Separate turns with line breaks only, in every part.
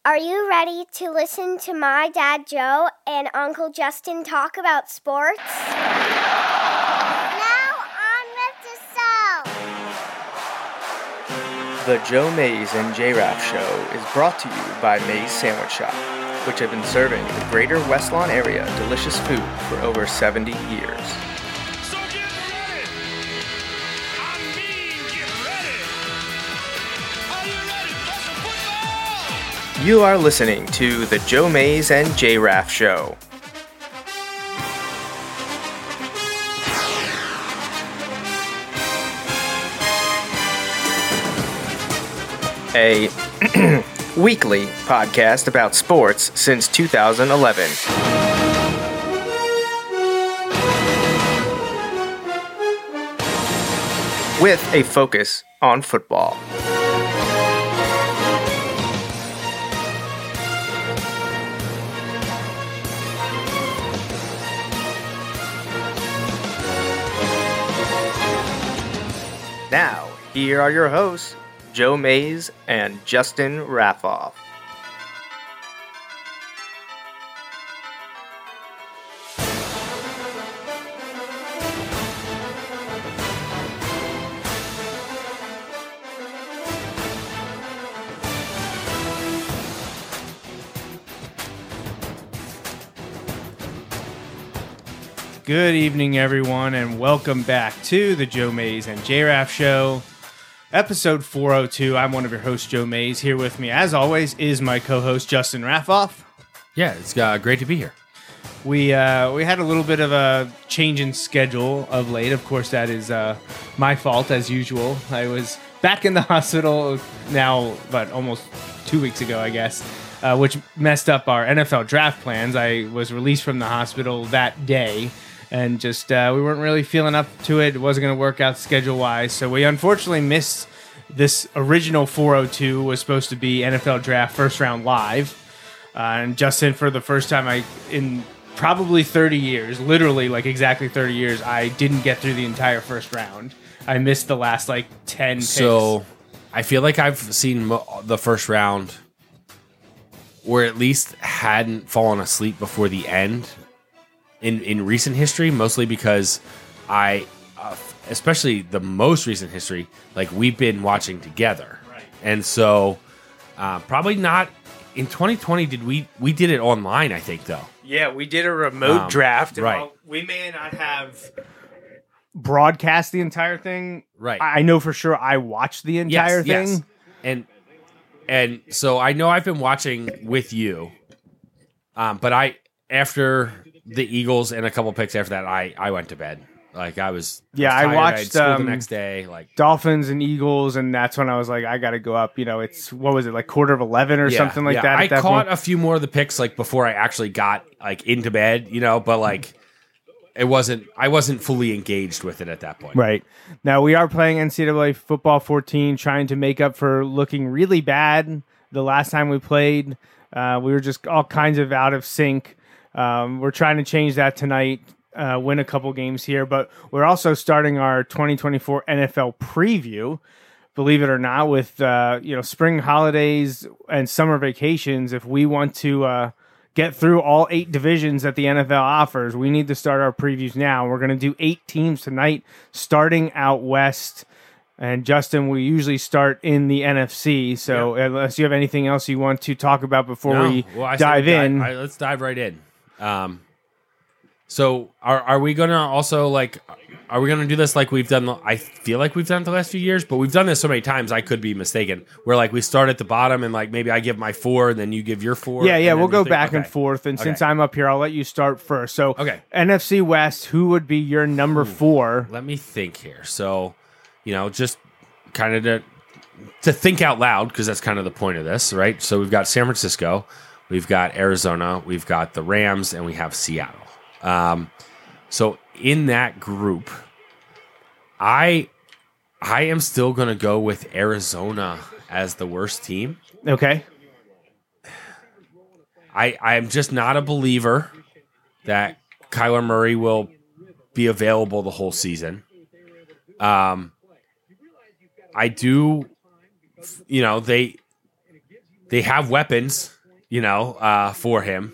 Are you ready to listen to my dad Joe and Uncle Justin talk about sports? Now on with the show.
The Joe Mays and J-Raff Show is brought to you by Mays Sandwich Shop, which have been serving the greater West Lawn area delicious food for over 70 years.
So get ready! I mean, get ready! Are you ready for some football?
You are listening to the Joe Mays and J-Raff Show. A weekly podcast about sports since 2011. With a focus on football. Now, here are your hosts, Joe Mays and Justin Raffoff.
Good evening, everyone, and welcome back to the Joe Mays and J-Raff Show, episode 402. I'm one of your hosts, Joe Mays. Here with me, as always, is my co-host, Justin Raffoff.
Yeah, it's great to be here.
We had a little bit of a change in schedule of late. Of course, that is my fault, as usual. I was back in the hospital now, but almost 2 weeks ago, I guess, which messed up our NFL draft plans. I was released from the hospital that day. And just, we weren't really feeling up to it. It wasn't going to work out schedule-wise. So we unfortunately missed this original 402 was supposed to be NFL Draft First Round Live. And Justin, for the first time in probably 30 years, literally like exactly 30 years, I didn't get through the entire first round. I missed the last 10 picks.
So I feel like I've seen the first round or at least hadn't fallen asleep before the end. In recent history, mostly because especially the most recent history, like we've been watching together.
Right.
And so probably not in 2020 we did it online, I think, though.
Yeah, we did a remote draft. And
right.
while we may not have broadcast the entire thing.
Right.
I know for sure I watched the entire thing.
Yes. And so I know I've been watching with you. But after the Eagles and a couple picks after that, I went to bed. Like I was
I watched
I had school the next day, like
Dolphins and Eagles, and that's when I was like, I got to go up. You know, it's what was it, like quarter of 11 or something like that?
I caught a few more of the picks like before I actually got like into bed, you know, but like I wasn't fully engaged with it at that point.
Right. Now we are playing NCAA Football 14, trying to make up for looking really bad the last time we played. We were just all kinds of out of sync. We're trying to change that tonight, win a couple games here, but we're also starting our 2024 NFL preview, believe it or not, with spring holidays and summer vacations. If we want to get through all 8 divisions that the NFL offers, we need to start our previews now. We're going to do 8 teams tonight, starting out west. And Justin, we usually start in the NFC. So unless you have anything else you want to talk about before we dive in,
let's dive right in. So are we gonna also are we gonna do this like we've done? I feel like we've done it the last few years, but we've done this so many times I could be mistaken. Where like we start at the bottom and like maybe I give my 4 and then you give your 4.
Yeah, we'll go back and forth. And since I'm up here, I'll let you start first. So NFC West, who would be your number 4?
Let me think here. So just kind of to think out loud because that's kind of the point of this, right? So we've got San Francisco. We've got Arizona, we've got the Rams, and we have Seattle. So in that group, I am still going to go with Arizona as the worst team.
Okay.
I'm just not a believer that Kyler Murray will be available the whole season. I do, they have weapons, for him.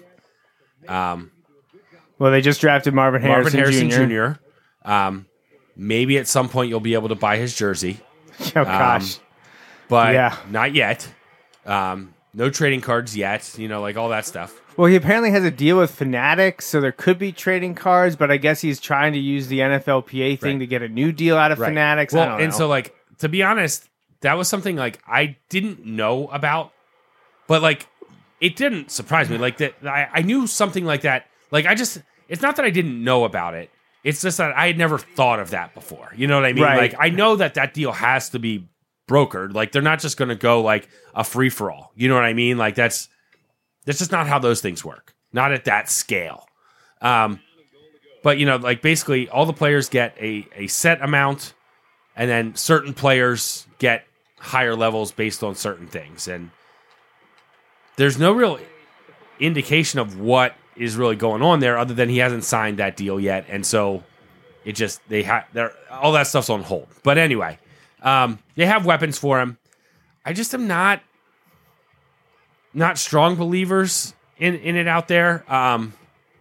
Well, they just drafted Marvin Harrison
Jr. Maybe at some point you'll be able to buy his jersey.
Oh, gosh.
But not yet. No trading cards yet, like all that stuff.
Well, he apparently has a deal with Fanatics, so there could be trading cards, but I guess he's trying to use the NFLPA thing to get a new deal out of Fanatics.
Well,
I don't know.
And so, to be honest, that was something, I didn't know about, but, it didn't surprise me. I knew something like that. It's not that I didn't know about it. It's just that I had never thought of that before. You know what I mean?
Right.
I know that deal has to be brokered. They're not just going to go, a free-for-all. You know what I mean? That's just not how those things work. Not at that scale. But, basically all the players get a set amount, and then certain players get higher levels based on certain things. And there's no real indication of what is really going on there other than he hasn't signed that deal yet. And so it just, all that stuff's on hold. But anyway, they have weapons for him. I just am not strong believers in it out there. I'm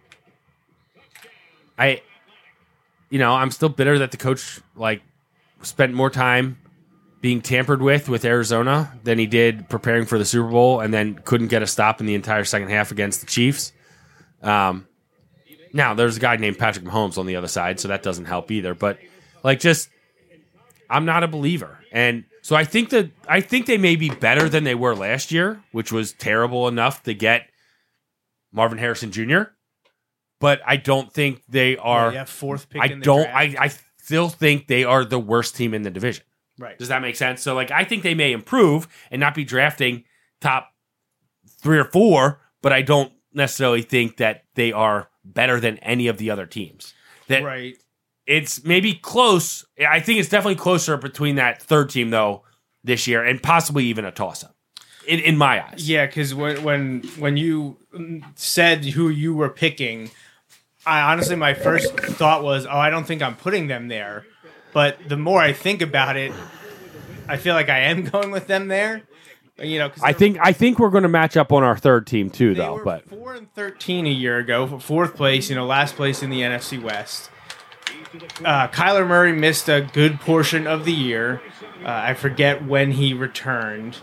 still bitter that the coach spent more time being tampered with Arizona than he did preparing for the Super Bowl, and then couldn't get a stop in the entire second half against the Chiefs. Now there's a guy named Patrick Mahomes on the other side, so that doesn't help either. But I'm not a believer, and so I think they may be better than they were last year, which was terrible enough to get Marvin Harrison Jr. But I don't think they are.
Yeah, fourth pick.
I still think they are the worst team in the division.
Right.
Does that make sense? So I think they may improve and not be drafting top 3 or 4, but I don't necessarily think that they are better than any of the other teams.
Right.
It's maybe close. I think it's definitely closer between that third team, though, this year, and possibly even a toss-up, in my eyes.
Yeah, because when you said who you were picking, I honestly, my first thought was, I don't think I'm putting them there. But the more I think about it, I feel like I am going with them there.
I think we're going to match up on our third team too, though.
They were
but
4-13 a year ago, fourth place. Last place in the NFC West. Kyler Murray missed a good portion of the year. I forget when he returned.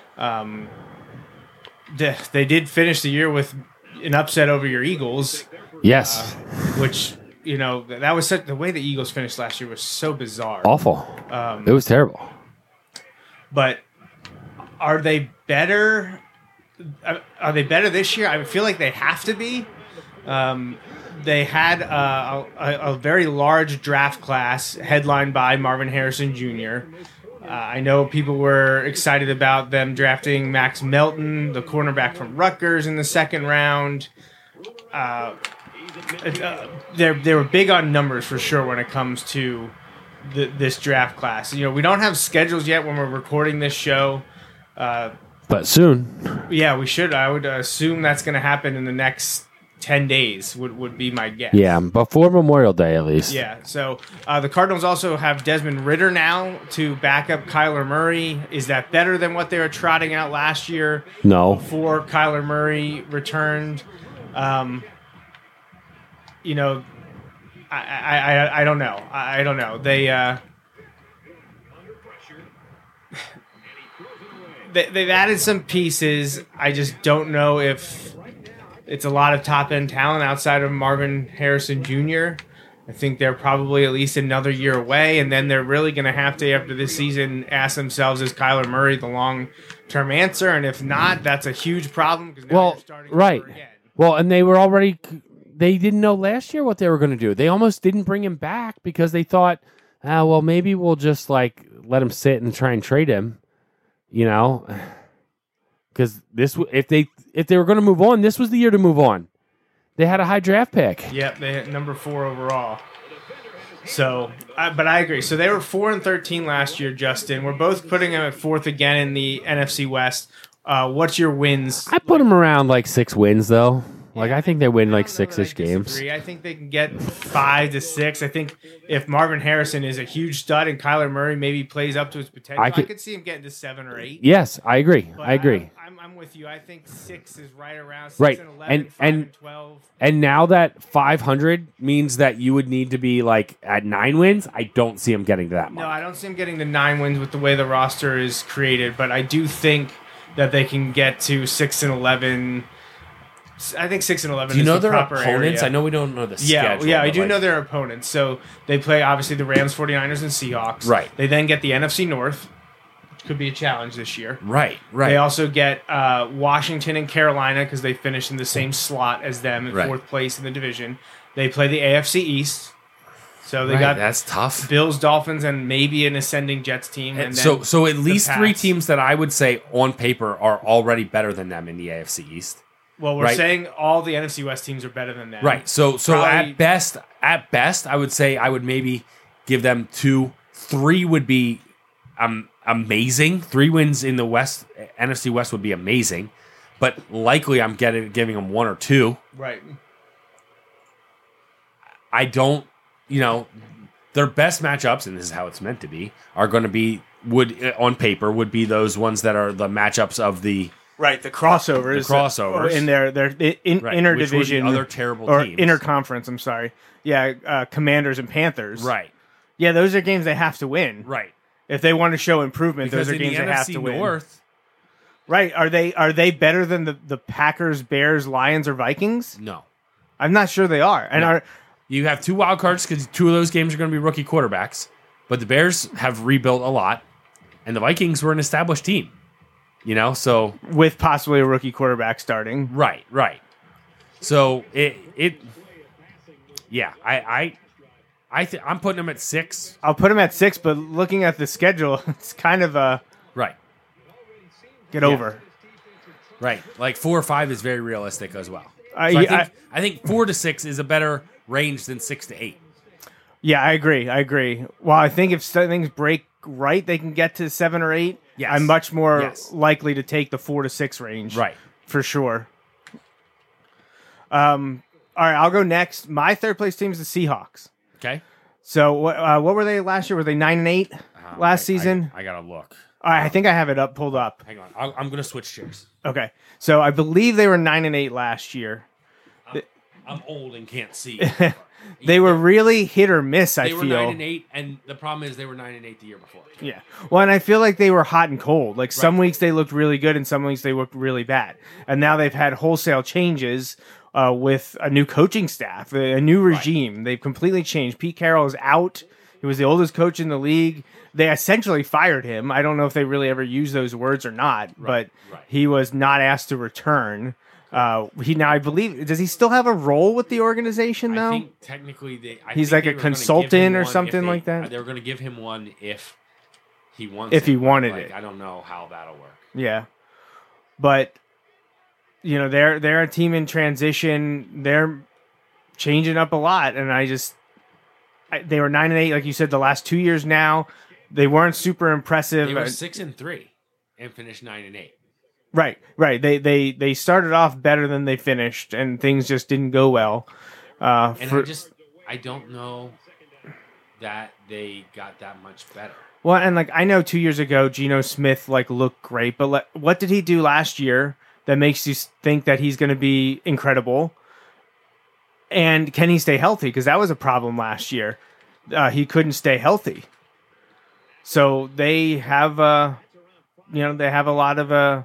They did finish the year with an upset over your Eagles.
Yes,
which. That was the way the Eagles finished last year was so bizarre.
Awful. It was terrible.
But are they better? Are they better this year? I feel like they have to be. They had a very large draft class headlined by Marvin Harrison Jr. I know people were excited about them drafting Max Melton, the cornerback from Rutgers, in the second round. They were big on numbers for sure when it comes to this draft class. We don't have schedules yet when we're recording this show.
But soon.
Yeah, we should. I would assume that's going to happen in the next 10 days would be my guess.
Yeah, before Memorial Day at least.
Yeah, so the Cardinals also have Desmond Ridder now to back up Kyler Murray. Is that better than what they were trotting out last year?
No.
Before Kyler Murray returned? I don't know. I don't know. They've added some pieces. I just don't know if it's a lot of top-end talent outside of Marvin Harrison Jr. I think they're probably at least another year away, and then they're really going to have to, after this season, ask themselves, is Kyler Murray the long-term answer? And if not, that's a huge problem.
Well, right. Well, and they didn't know last year what they were going to do. They almost didn't bring him back because they thought, maybe we'll just let him sit and try and trade him, because if they were going to move on, this was the year to move on. They had a high draft pick.
Yep, they had number 4 overall. So, but I agree. So they were 4-13 last year, Justin. We're both putting them at 4th again in the NFC West. What's your wins?
I put them around 6 wins, though. I think they win 6-ish games.
I think they can get 5 to 6. I think if Marvin Harrison is a huge stud and Kyler Murray maybe plays up to his potential, I could see him getting to 7 or 8.
Yes, I agree. I agree.
I'm with you. I think 6 is right around 6
Right.
and 11, 5 and 12.
And now that 500 means that you would need to be like at 9 wins, I don't see him getting to that mark.
No, I don't see them getting to 9 wins with the way the roster is created, but I do think that they can get to 6 and 11. I think 6 and 11
Do you
is
know
the
their
proper
opponents?
area.
I know we don't know the
Yeah,
schedule.
yeah, I
but,
do
like,
know their opponents. So they play, obviously, the Rams, 49ers, and Seahawks.
Right.
They then get the NFC North, which could be a challenge this year.
Right.
They also get Washington and Carolina because they finished in the same slot as them in
Right.
4th place in the division. They play the AFC East. So they
Right,
got
that's tough.
Bills, Dolphins, and maybe an ascending Jets team. And then
So at least
the
3
Pats.
teams that I would say on paper are already better than them in the AFC East.
Well, we're
right.
saying all the NFC West teams are better than them.
Right. So
Probably-
at best, I would say I would maybe give them 2. 3 would be amazing. 3 wins in the West, NFC West would be amazing. But likely I'm giving them 1 or 2.
Right.
I don't, their best matchups, and this is how it's meant to be, are going to be, on paper, would be those ones that are the matchups of the
Right, the crossovers.
The crossovers.
Or in their
Right,
interdivision.
which would be other terrible
or
teams.
interconference, I'm sorry. Yeah, Commanders and Panthers.
Right.
Yeah, those are games they have to win.
Right.
If they want to show improvement,
Because
those are
in the
games they have
NFC
to win.
North,
Right. Are they better than the Packers, Bears, Lions, or Vikings?
no.
I'm not sure they are. And
No.
are
You have 2 wild cards because 2 of those games are going to be rookie quarterbacks. But the Bears have rebuilt a lot, and the Vikings were an established team. So
with possibly a rookie quarterback starting.
right. So I'm putting them at 6.
I'll put them at 6, but looking at the schedule, it's kind of a
Right.
get over.
Right. Like 4 or 5 is very realistic as well.
I-
So
I-
I think 4 to 6 is a better range than 6 to 8.
Yeah, I agree. Well, I think if things break right, they can get to 7 or 8.
Yes.
I'm much more
Yes.
likely to take the 4 to 6 range.
Right.
For sure. All right, I'll go next. My 3rd place team is the Seahawks.
Okay.
So what were they last year? Were they 9 and 8 last season?
I got to look.
I think I have it pulled up.
Hang on. I'm going to switch chairs.
Okay. So I believe they were 9 and 8 last year.
I'm old and can't see.
They were really hit or miss, I
They were
feel.
9 and 8, and the problem is they were 9 and 8 the year before.
Yeah. Well, and I feel like they were hot and cold. Like some
Right.
weeks they looked really good and some weeks they looked really bad. And now they've had wholesale changes with a new coaching staff, a new regime. They've completely changed. Pete Carroll is out. He was the oldest coach in the league. They essentially fired him. I don't know if they really ever used those words or not, but
right.
he was not asked to return. I believe, does he still have a role with the organization though?
I think technically
He's
think
like
they
a
were gonna give
consultant
him
or
one if
something like that?
They were going to give him one if he wants
If he wanted
Like,
it.
I don't know how that'll work.
Yeah. But they're a team in transition. They're changing up a lot, and they were 9 and 8, like you said, the last 2 years now. They weren't super impressive.
They were 6 and 3 and finished 9 and 8.
Right. They started off better than they finished, and things just didn't go well.
And I don't know that they got that much better.
Well, and I know 2 years ago, Geno Smith looked great, but what did he do last year that makes you think that he's going to be incredible? And can he stay healthy? Because that was a problem last year. He couldn't stay healthy. So they have, they have a lot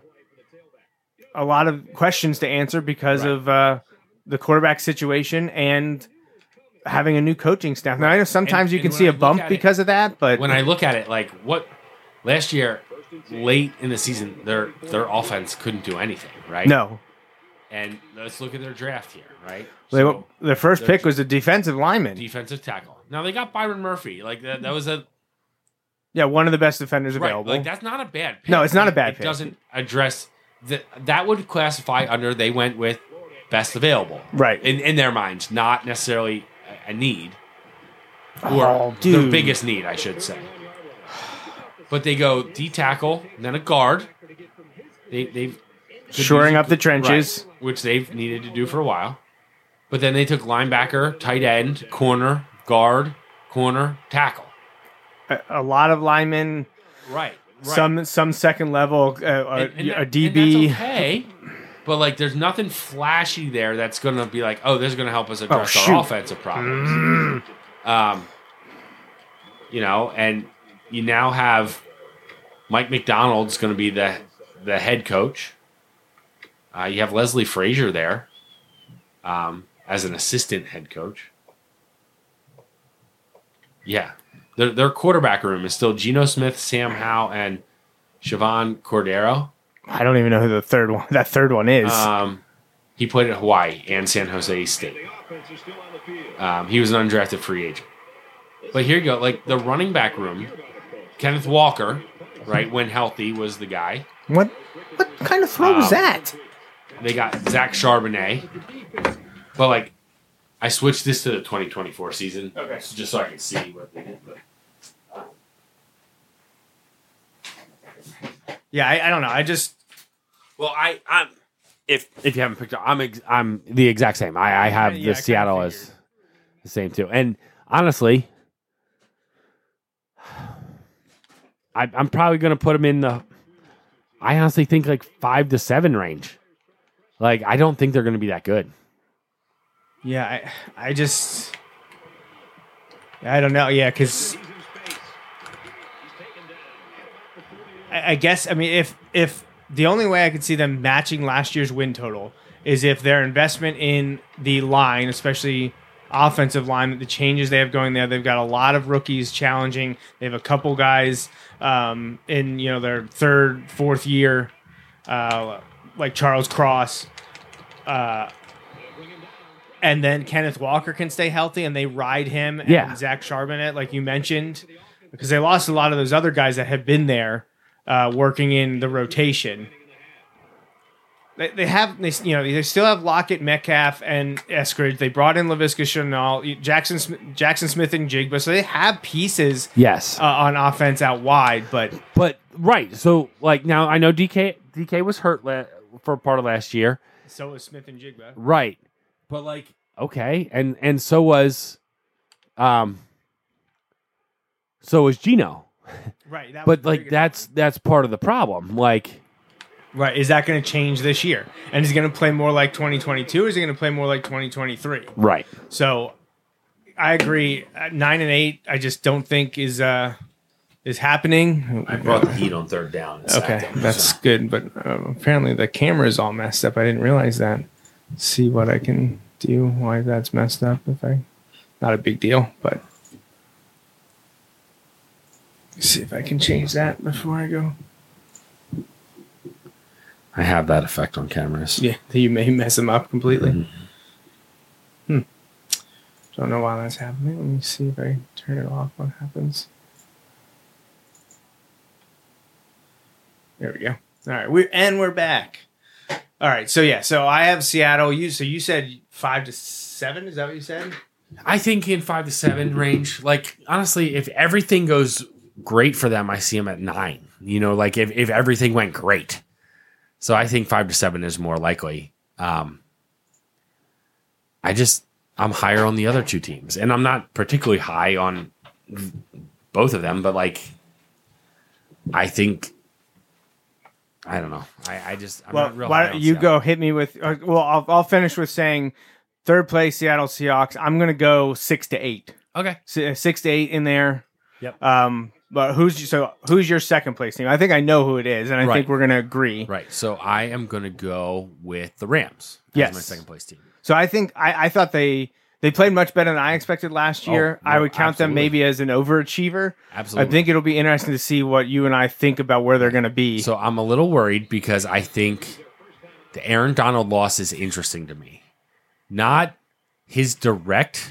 of questions to answer because of the quarterback situation and having a new coaching staff. Now I know sometimes you
And
can
when
see
I
a
look
bump
at it-
because of that, but
When I look at it, last year, late in the season, their offense couldn't do anything, right?
no.
And let's look at their draft here, right?
The first
they're-
pick was a defensive lineman.
defensive tackle. Now they got Byron Murphy. That was a
Yeah, one of the best defenders
right.
available.
Like that's not a bad pick.
No, it's not a bad
it
pick.
doesn't address that would classify under they went with best available.
Right.
In their minds, not necessarily a need. Or
Oh,
the
dude.
biggest need, I should say. But they go D tackle, then a guard. They've
Shoring up the trenches.
right, which they've needed to do for a while. But then they took linebacker, tight end, corner, guard, corner, tackle.
A lot of linemen.
Right.
some second level a DB.
And that's okay. But like, there's nothing flashy there that's going to be like, oh, this is going to help us address our offensive problems. You know, and you now have Mike McDonald's going to be the head coach. You have Leslie Frazier there as an assistant head coach. Yeah, their quarterback room is still Geno Smith, Sam Howell, and Siobhan Cordero.
I don't even know who that third one is.
He played at Hawaii and San Jose State. He was an undrafted free agent. But here you go, like the running back room, Kenneth Walker, right, when healthy, was the guy.
What kind of throw was that?
They got Zach Charbonnet. But like, I switched this to the 2024 season, just so I could see what they did.
Yeah, I don't know.
Well, I'm if you haven't picked up, I'm the exact same. I have the Seattle as the same too. And honestly, I'm probably going to put them in the. I honestly think like 5 to 7 range. Like, I don't think they're going to be that good.
Yeah, I don't know. Yeah, because I guess, I mean, if the only way I could see them matching last year's win total is if their investment in the line, especially offensive line, the changes they have going there, they've got a lot of rookies challenging. They have a couple guys in their third, fourth year, like Charles Cross, and then Kenneth Walker can stay healthy, and they ride him and Zach Charbonnet, like you mentioned, because they lost a lot of those other guys that have been there working in the rotation. They still have Lockett, Metcalf, and Eskridge. They brought in Laviska Shenault, Jackson Smith, and Jigba, so they have pieces.
Yes,
on offense out wide, but
right. So like now, I know DK was hurt for part of last year.
So was Smith and Jigba.
Right, but like okay, and so was Geno.
Right,
but like that's part of the problem. Like.
Right, is that going to change this year? And is he going to play more like 2022, or is he going to play more like 2023?
Right.
So, I agree. 9-8, I just don't think is happening.
I brought the heat on third down.
Okay, that's good. But apparently the camera is all messed up. I didn't realize that. Let's see what I can do. Why that's messed up? Not a big deal, but let's see if I can change that before I go.
I have that effect on cameras.
Yeah, you may mess them up completely. Mm-hmm. Don't know why that's happening. Let me see if I turn it off. What happens? There we go. All right, we're back. All right, so I have Seattle. You said 5 to 7. Is that what you said?
I think in 5 to 7 range. Like honestly, if everything goes great for them, I see them at 9. You know, like if everything went great. So I think 5 to 7 is more likely. I'm higher on the other two teams, and I'm not particularly high on both of them. But like, I think I don't know. I'm not real.
Why don't you go hit me with? I'll finish with saying third place Seattle Seahawks. I'm gonna go 6 to 8.
Okay,
6 to 8 in there.
Yep.
But who's your second place team? I think I know who it is, and I think we're going to agree.
Right. So I am going to go with the Rams as my second place team.
So I think I thought they played much better than I expected last year. I would count them maybe as an overachiever.
Absolutely.
I think it'll be interesting to see what you and I think about where they're going to be.
So I'm a little worried because I think the Aaron Donald loss is interesting to me. Not his direct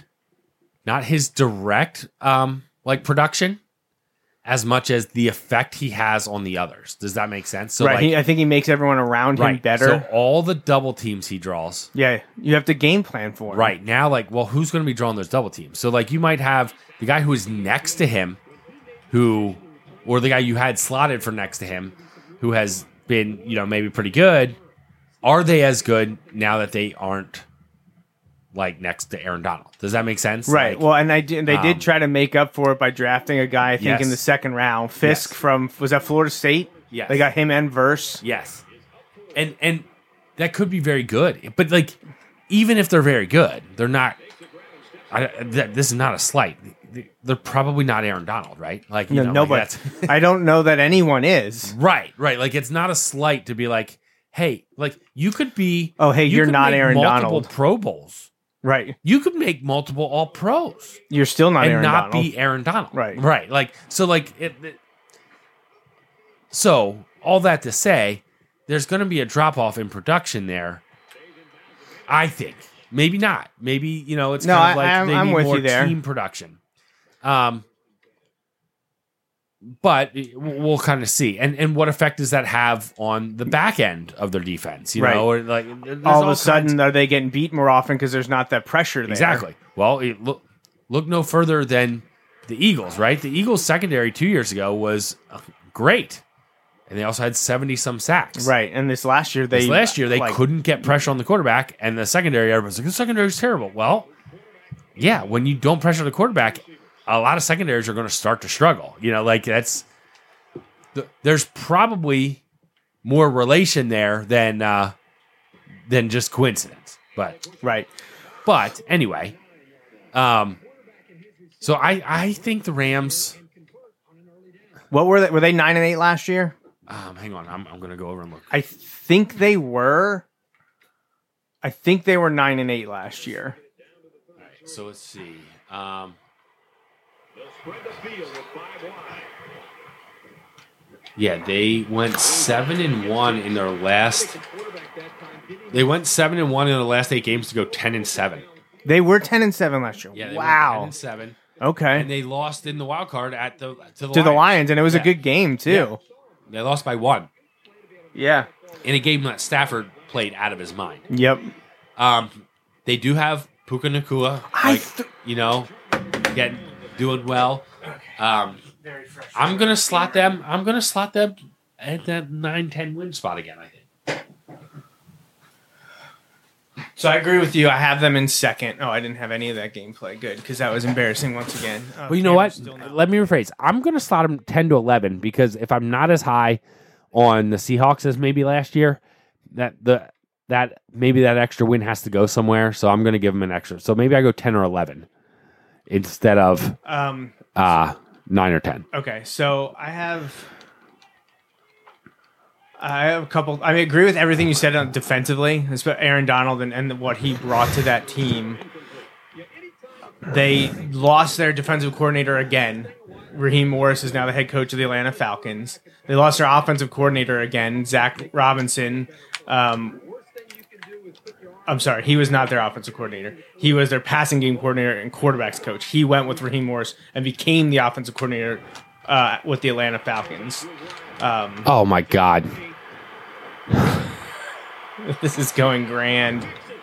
like production, as much as the effect he has on the others. Does that make sense? So
right. I think he makes everyone around him better.
So all the double teams he draws.
Yeah, you have to game plan for him.
Right. Now, like, well, who's going to be drawing those double teams? So, like, you might have the guy who is next to him or the guy you had slotted for next to him who has been, maybe pretty good. Are they as good now that they aren't like next to Aaron Donald. Does that make sense?
Right.
Like,
Well, and they did try to make up for it by drafting a guy, I think,
Yes.
in the second round. Fisk from, was that Florida State?
Yes.
They got him and Verse.
yes. And that could be very good. But, like, even if they're very good, they're not this is not a slight. They're probably not Aaron Donald, right? Like, you know,
Nobody.
like that's
I don't know that anyone is.
right. Like, it's not a slight to be like, hey, like, you could be
Oh, hey,
you
you're
could
not
make
Aaron
multiple
Donald.
Pro Bowls.
Right.
You could make multiple All Pros
You're still not
and
Aaron
not
Donald.
be Aaron Donald.
Right.
Right. Like, so, like, so all that to say, there's going to be a drop off in production there. I think maybe not. Maybe, you know, it's
No,
kind of like
I'm
they need
with
more
you there.
team production. But we'll kind of see. And what effect does that have on the back end of their defense? You
Right.
know, or like there's
All of a
kinds-
sudden, are they getting beat more often because there's not that pressure there?
Exactly. Well, look no further than the Eagles, right? The Eagles secondary 2 years ago was great. And they also had 70-some sacks.
Right. And this last year, they like,
couldn't get pressure on the quarterback, and the secondary, everyone's like, the secondary is terrible. Well, yeah, when you don't pressure the quarterback, a lot of secondaries are going to start to struggle. You know, like there's probably more relation there than just coincidence.
Right.
But anyway, so I think the Rams.
What were they? Were they 9-8 last year?
Hang on, I'm going to go over and look.
I think they were. I think they were 9-8 last year.
So let's see. Yeah, they went 7-1 in their last. They went 7-1 in the last 8 games to go 10-7.
They were 10-7 last year.
Yeah, they
wow.
went 10-7,
Okay.
and they lost in the wild card at to the
To the Lions, and it was a good game too.
Yeah. They lost by 1
Yeah.
in a game that Stafford played out of his mind.
Yep.
They do have Puka Nacua, doing well. I'm gonna slot them. I'm gonna slot them at that 9-10 win spot again. I think.
So I agree with you. I have them in second. Oh, I didn't have any of that gameplay. Good, because that was embarrassing once again.
Well, you know what? Let me rephrase. I'm going to slot them 10-11 because if I'm not as high on the Seahawks as maybe last year, that maybe that extra win has to go somewhere. So I'm going to give them an extra. So maybe I go 10 or 11 instead of 9 or 10.
Okay, so I have a couple. I agree with everything you said on defensively, especially Aaron Donald and what he brought to that team. They lost their defensive coordinator again. Raheem Morris is now the head coach of the Atlanta Falcons. They lost their offensive coordinator again, Zach Robinson. I'm sorry, he was not their offensive coordinator. He was their passing game coordinator and quarterbacks coach. He went with Raheem Morris and became the offensive coordinator with the Atlanta Falcons.
Oh my God!
This is going grand.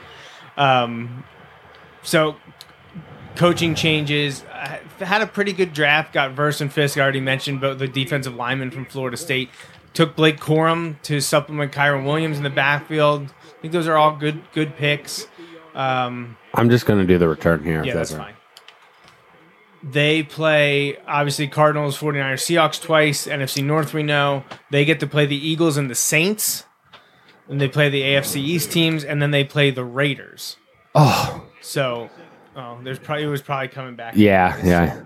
So, coaching changes. Had a pretty good draft. Got Verse and Fisk. I already mentioned both the defensive linemen from Florida State. Took Blake Corum to supplement Kyron Williams in the backfield. I think those are all good picks.
I'm just going to do the return here.
Yeah, that's fine. They play, obviously, Cardinals, 49ers, Seahawks twice. NFC North, we know. They get to play the Eagles and the Saints. And they play the AFC East teams. And then they play the Raiders.
Oh.
So, it was probably coming back.
Yeah.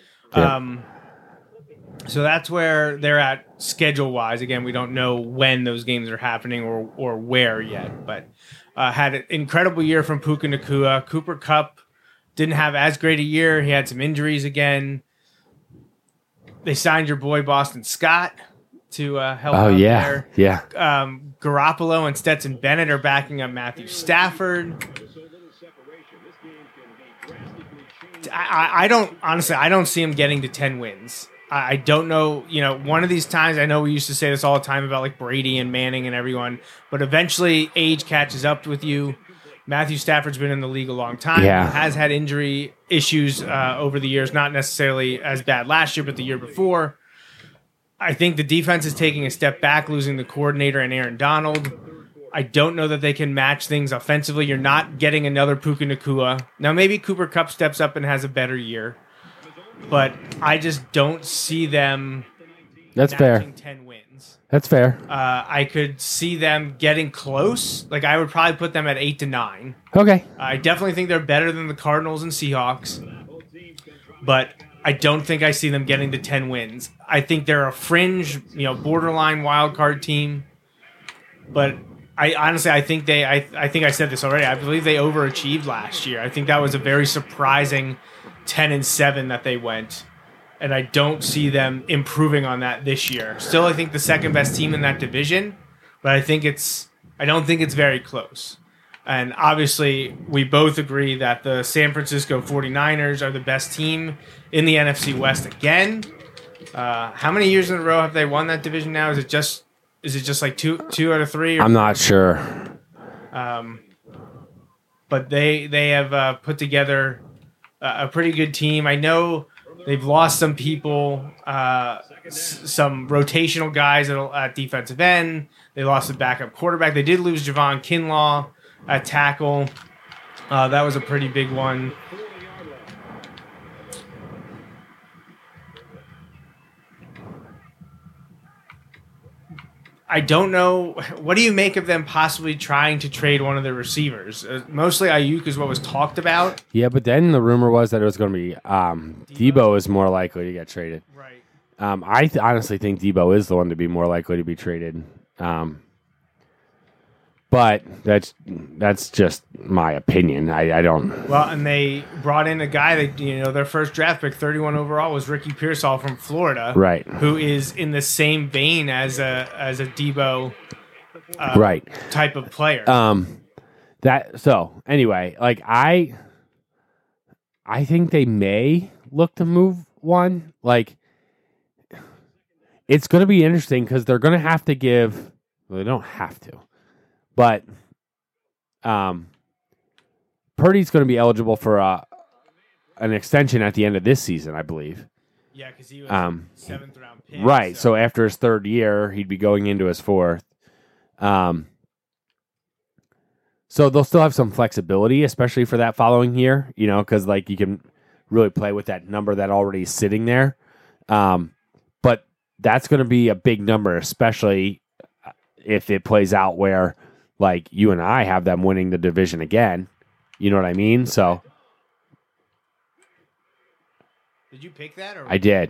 So that's where they're at schedule-wise. Again, we don't know when those games are happening or where yet. But had an incredible year from Puka Nacua. Cooper Kupp didn't have as great a year. He had some injuries again. They signed your boy Boston Scott to help out there.
Yeah.
Garoppolo and Stetson Bennett are backing up Matthew Stafford. I don't see him getting to 10 wins. I don't know, one of these times, I know we used to say this all the time about like Brady and Manning and everyone, but eventually age catches up with you. Matthew Stafford's been in the league a long time.
Yeah.
Has had injury issues over the years, not necessarily as bad last year, but the year before. I think the defense is taking a step back, losing the coordinator and Aaron Donald. I don't know that they can match things offensively. You're not getting another Puka Nacua. Now, maybe Cooper Kupp steps up and has a better year, but I just don't see them
That's
matching
fair.
10 wins.
That's fair.
I could see them getting close. Like, I would probably put them at 8 to 9.
Okay.
I definitely think they're better than the Cardinals and Seahawks, but I don't think I see them getting to 10 wins. I think they're a fringe, borderline wild card team, but I honestly, I think I said this already. I believe they overachieved last year. I think that was a very surprising 10-7 that they went, and I don't see them improving on that this year. Still, I think the second best team in that division, but I don't think it's very close. And obviously, we both agree that the San Francisco 49ers are the best team in the NFC West again. How many years in a row have they won that division now? Is it just like two out of three?
I'm not sure.
But they have put together a pretty good team. I know they've lost some people, some rotational guys at defensive end. They lost a backup quarterback. They did lose Javon Kinlaw at tackle. That was a pretty big one. I don't know. What do you make of them possibly trying to trade one of their receivers? Mostly Ayuk is what was talked about.
Yeah, but then the rumor was that it was going to be Debo is more likely to get traded.
Right.
I honestly think Debo is the one to be more likely to be traded. But that's just my opinion. I don't.
Well, and they brought in a guy that their first draft pick, 31 overall, was Ricky Pearsall from Florida,
Right.
Who is in the same vein as a Debo,
Right.
type of player.
Anyway, like I think they may look to move one. Like, it's going to be interesting because they're going to have to give. Well, they don't have to. But Purdy's going to be eligible for an extension at the end of this season, I believe.
Yeah, because he was a 7th round pick.
Right. So after his third year, he'd be going into his fourth. So they'll still have some flexibility, especially for that following year, because like you can really play with that number that already is sitting there. But that's going to be a big number, especially if it plays out where like you and I have them winning the division again. You know what I mean? So
did you pick that? Or
I did.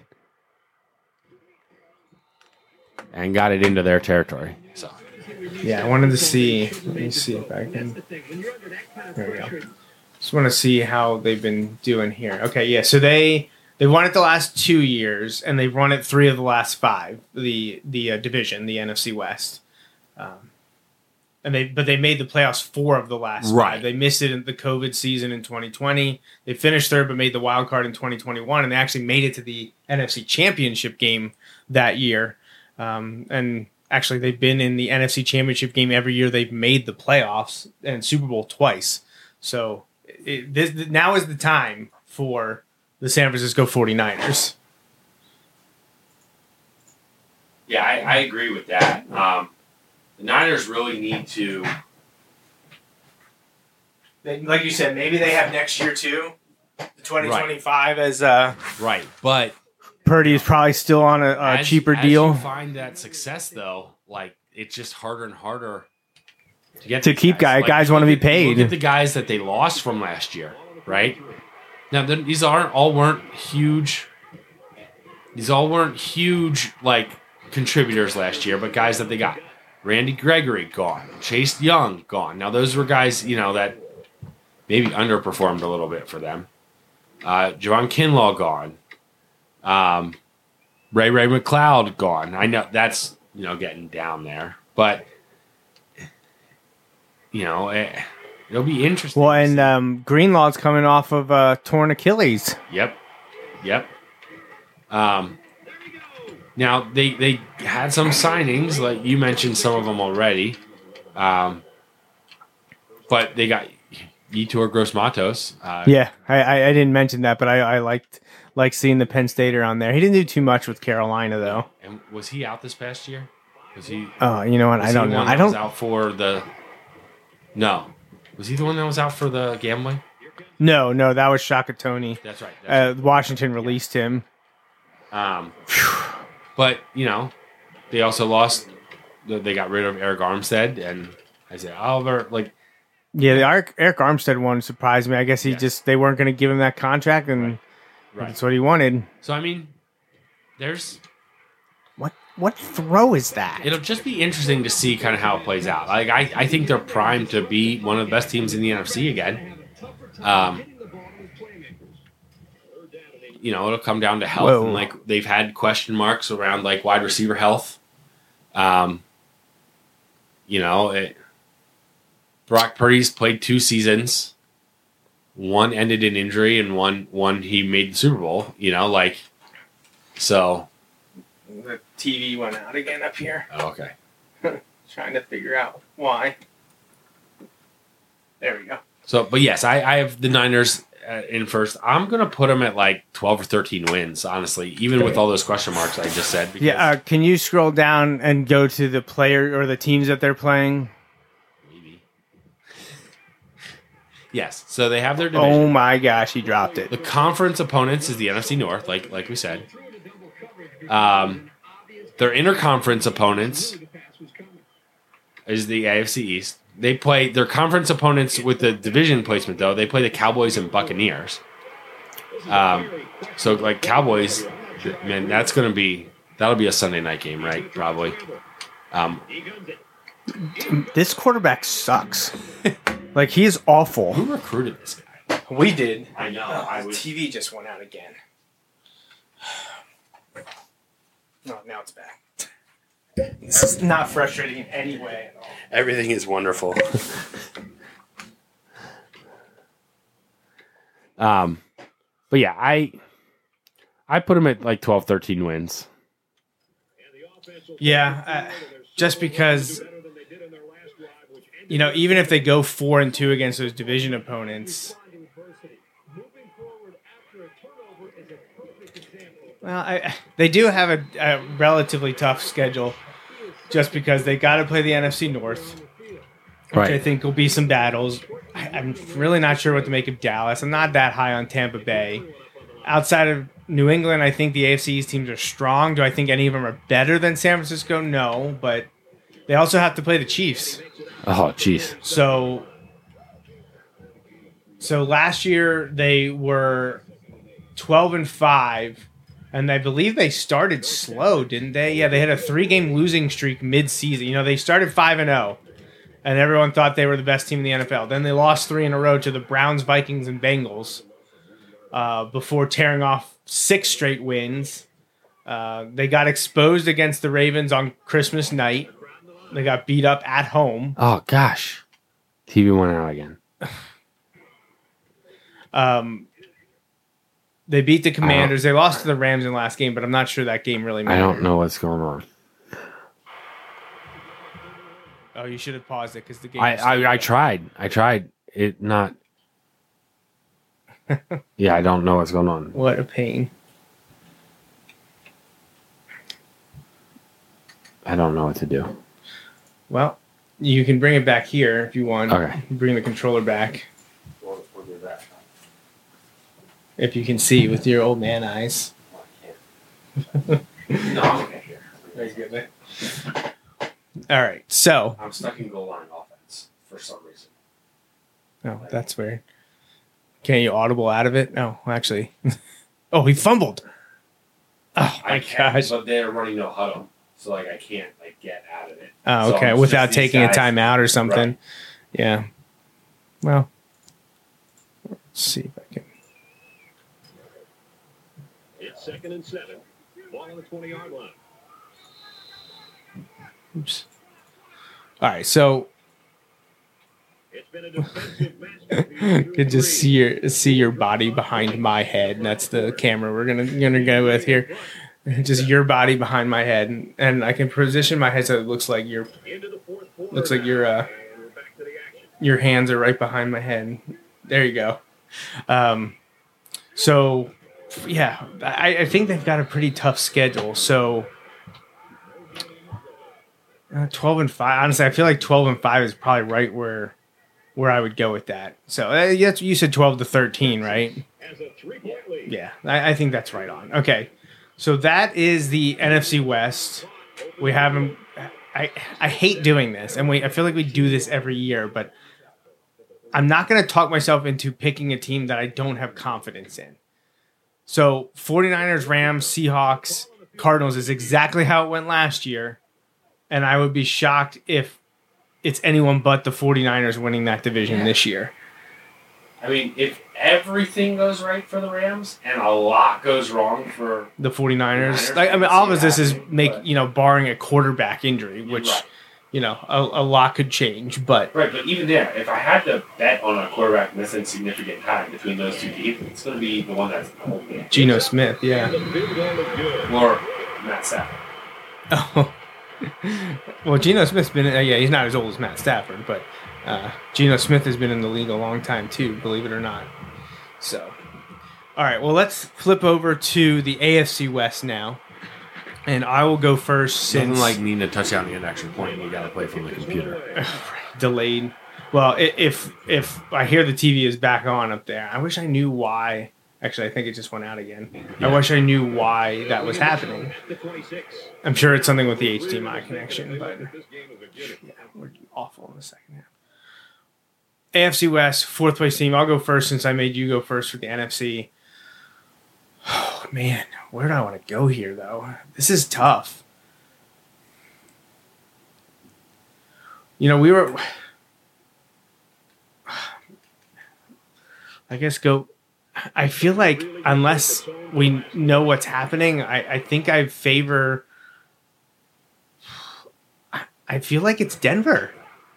And got it into their territory. So
yeah, I wanted to see. Let me see if I can. There we go. Just want to see how they've been doing here. Okay, yeah. So they won it the last 2 years, and they've won it 3 of the last 5. The division, the NFC West. But they made the playoffs 4 of the last 5. They missed it in the COVID season in 2020. They finished third, but made the wild card in 2021, and they actually made it to the NFC Championship game that year. And actually, they've been in the NFC Championship game every year. They've made the playoffs and Super Bowl twice. So now is the time for the San Francisco 49ers.
Yeah, I agree with that. The Niners really need to.
Like you said, maybe they have next year too. The 2025 as
Right, but
Purdy is probably still on a cheaper deal.
As you find that success, though, like it's just harder and harder to get
To
these
keep guys.
Like,
Guys want to be paid.
Look at the guys that they lost from last year, right? Now these weren't huge. These all weren't huge like contributors last year, but guys that they got. Randy Gregory gone. Chase Young gone. Now those were guys, that maybe underperformed a little bit for them. Javon Kinlaw gone. Ray McLeod gone. I know that's getting down there, but it'll be interesting.
Well, and Greenlaw's coming off of torn Achilles.
Yep. Now, they had some signings, like you mentioned some of them already. But they got Yetur Gross-Matos.
Yeah, I didn't mention that, but I liked seeing the Penn Stater on there. He didn't do too much with Carolina, though.
And was he out this past year? Was he?
Oh, you know what? I don't know.
Was out for the No. Was he the one that was out for the gambling?
No, that was Shaka Tony.
That's right.
Washington released him.
But, they also lost. They got rid of Eric Armstead and Isaiah Oliver.
Yeah, the Eric Armstead one surprised me. I guess they weren't going to give him that contract, and
Right.
that's what he wanted.
So, there's...
What throw is that?
It'll just be interesting to see kind of how it plays out. I think they're primed to be one of the best teams in the NFC again. It'll come down to health.
Whoa.
And they've had question marks around wide receiver health. Brock Purdy's played 2 seasons. One ended in injury, and one he made the Super Bowl. So.
The TV went out again up here.
Oh, okay.
Trying to figure out why. There we go.
So, but yes, I have the Niners in first. I'm going to put them at 12 or 13 wins, honestly, even with all those question marks I just said. Because
Can you scroll down and go to the player or the teams that they're playing?
maybe. Yes, so they have their division.
Oh my gosh, he dropped it.
The conference opponents is the NFC North, like we said. Their interconference opponents is the AFC East. They play their conference opponents with the division placement, though. They play the Cowboys and Buccaneers. So Cowboys, man, that'll be a Sunday night game, right? Probably.
This quarterback sucks. He's awful.
Who recruited this guy?
We did.
I know.
TV just went out again. No, now it's back. This is not frustrating in any way at all.
Everything is wonderful.
But yeah, I put him at 12, 13 wins.
Yeah, just because, even if they go 4-2 against those division opponents. Well, they do have a relatively tough schedule just because they got to play the NFC North, which I think will be some battles. I'm really not sure what to make of Dallas. I'm not that high on Tampa Bay. Outside of New England, I think the AFC East teams are strong. Do I think any of them are better than San Francisco? No, but they also have to play the Chiefs.
Oh, jeez.
So last year they were 12-5. And I believe they started slow, didn't they? Yeah, they had a 3-game losing streak mid-season. They started 5-0, and everyone thought they were the best team in the NFL. Then they lost 3 in a row to the Browns, Vikings, and Bengals before tearing off 6 straight wins. They got exposed against the Ravens on Christmas night. They got beat up at home.
Oh, gosh. TV went out again.
They beat the Commanders. They lost to the Rams in the last game, but I'm not sure that game really mattered.
I don't know what's going on.
Oh, you should have paused it because the game.
I tried. I tried. It not. Yeah, I don't know what's going on.
What a pain.
I don't know what to do.
Well, you can bring it back here if you want.
Okay.
Bring the controller back. If you can see with your old man eyes.
No, I'm okay here.
Very good, man. All right, so.
I'm stuck in goal line offense for some reason.
Oh, that's weird. Can you audible out of it? No, actually. Oh, he fumbled. Oh, my gosh.
But they're running no huddle. So, I can't, get out of it.
Oh,
So
okay.
it's
Without
just these
taking a
guys.
timeout or something.
Right.
Yeah. Well, let's see if I can.
It's 2nd and 7. Ball on the 20-yard line.
Oops. All right, so
It's been a defensive match.
you can just see your body behind my head, and that's the camera we're gonna go with here. Just your body behind my head, and I can position my head so it looks like your
Into the fourth quarter.
looks like your
And we're back to the action.
your hands are right behind my head. There you go. So yeah, I think they've got a pretty tough schedule. So 12-5. Honestly, I feel like 12-5 is probably right where where I would go with that. So you said 12 to 13, right?
As a 3-point lead.
Yeah, I think that's right on. Okay, so that is the NFC West. We have them. I hate doing this, and I feel like we do this every year, but I'm not going to talk myself into picking a team that I don't have confidence in. So 49ers, Rams, Seahawks, Cardinals is exactly how it went last year, and I would be shocked if it's anyone but the 49ers winning that division this year.
I mean, if everything goes right for the Rams and a lot goes wrong for
The 49ers.
Niners,
Like, I mean,
I
all
can
of
see
this
it
is
happening,
barring a quarterback injury, which,
Right.
a lot could change. But
Right, but even there, if I had to bet on a quarterback missing significant time between those two teams, it's going to be the one that's holding it.
Geno Smith, yeah.
The field goal is good.
Or Matt Stafford.
Oh. Well, Geno Smith's been, he's not as old as Matt Stafford, but Geno Smith has been in the league a long time too, believe it or not. So, all right, well, let's flip over to the AFC West now. And I will go first since
Nothing like needing a touchdown and get an extra point and you got to play from the computer.
delayed. Well, if I hear the TV is back on up there, I wish I knew why. Actually, I think it just went out again. I wish I knew why that was happening.
The 26.
I'm sure it's something with the HDMI connection, but
This game is a good.
yeah, we're awful in the second half. AFC West, fourth place team. I'll go first since I made you go first for the NFC. Oh, man, where do I want to go here, though? This is tough. We were... I guess go... I feel like unless we know what's happening, I think I favor... I feel like it's Denver.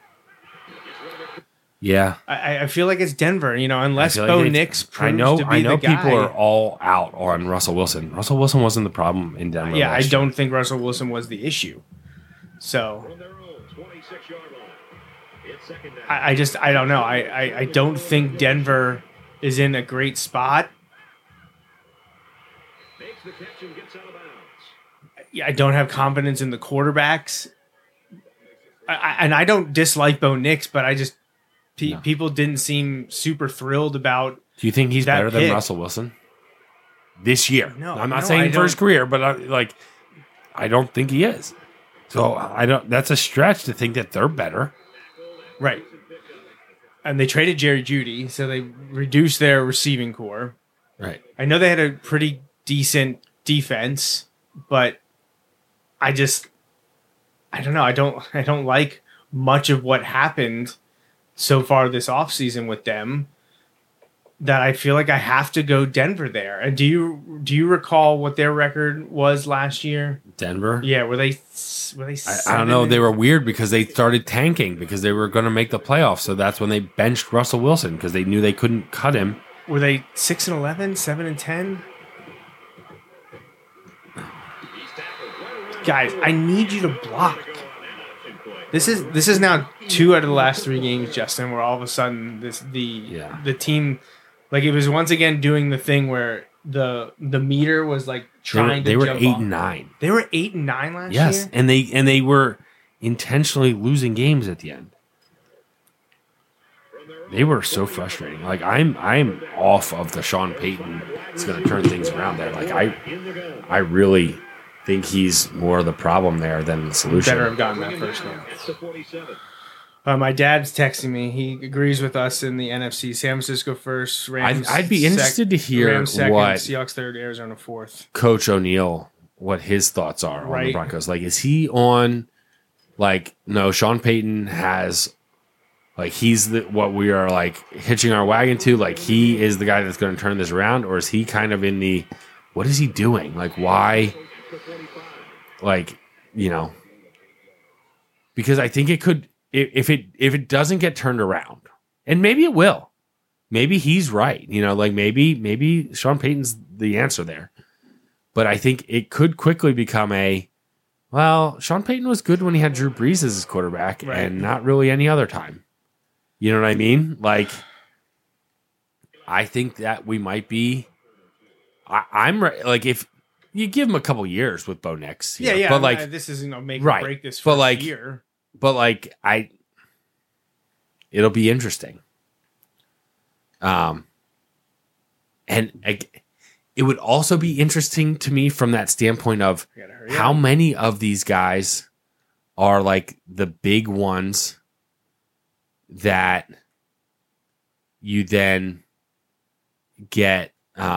Yeah.
I feel like it's Denver, unless
I feel
Bo
like
Nix proves
I know
to be the guy.
people are all out on Russell Wilson. Russell Wilson wasn't the problem in Denver.
Yeah, I
last year.
don't think Russell Wilson was the issue. So
From their own 26-yard line. It's second down.
I don't know. I don't think Denver is in a great spot.
Makes the catch and gets out of bounds.
I don't have confidence in the quarterbacks. And I don't dislike Bo Nix, but I just people didn't seem super thrilled about.
Do you think he's
that
better than
pick.
Russell Wilson this year?
No,
I'm not
no,
saying
I
for his
don't.
career, but I don't think he is. So I don't. That's a stretch to think that they're better.
Right. And they traded Jerry Jeudy, so they reduced their receiving core.
Right.
I know they had a pretty decent defense, but I don't know. I don't like much of what happened so far this offseason with them, that I feel like I have to go Denver there. And do you recall what their record was last year?
Denver.
Yeah, were they
I don't know. They were weird because they started tanking because they were going to make the playoffs. So that's when they benched Russell Wilson because they knew they couldn't cut him.
Were they 6-11, 7-10? Guys, I need you to block. This is now 2 out of the last 3 games, Justin, where all of a sudden the team, like, it was once again doing the thing where the meter was like trying
They
to
were
jump
8-9.
off. They were 8-9 last
Yes,
year.
and they were intentionally losing games at the end. They were so frustrating. Like I'm off of the Sean Payton. It's going to turn things around there. Like I really think he's more the problem there than the solution.
Better have gotten that first game.
It's the 47.
My dad's texting me. He agrees with us in the NFC. San Francisco first, Rams.
I'd be interested to hear
Rams second,
what
Seahawks third, Arizona fourth.
Coach O'Neill, what his thoughts are on the
Right.
Broncos. Like, is he on? Like, no, Sean Payton has. Like, he's what we are like hitching our wagon to. Like, he is the guy that's going to turn this around, or is he kind of in the? What is he doing? Like, why? Like, because I think it could. If it doesn't get turned around, and maybe it will, maybe he's right. Like maybe Sean Payton's the answer there. But I think it could quickly become Sean Payton was good when he had Drew Brees as his quarterback,
Right.
and not really any other time. You know what I mean? Like, I think that we might be. I'm like, if you give him a couple years with Bo Nix,
Yeah.
but like,
this isn't make
Right.
or break this
But,
first
like,
year.
but like it'll be interesting. And it would also be interesting to me from that standpoint of how many of these guys are like the big ones that you then get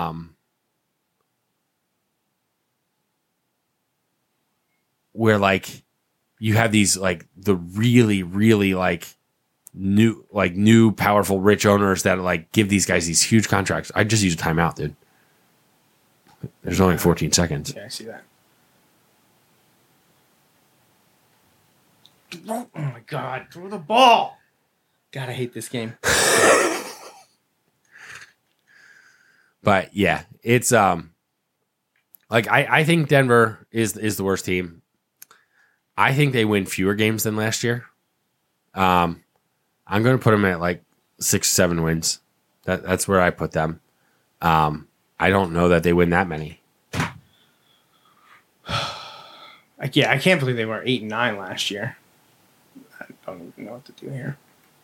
where like you have these like the really, really like new powerful rich owners that like give these guys these huge contracts. I just use a timeout, dude. There's only 14 seconds.
Yeah, I see that. Oh my God, throw the ball. God, I hate this game.
But yeah, it's like I think Denver is the worst team. I think they win fewer games than last year. I'm going to put them at like 6-7 wins. That's where I put them. I don't know that they win that many.
I can't believe they were 8-9 last year. I don't even know what to do here.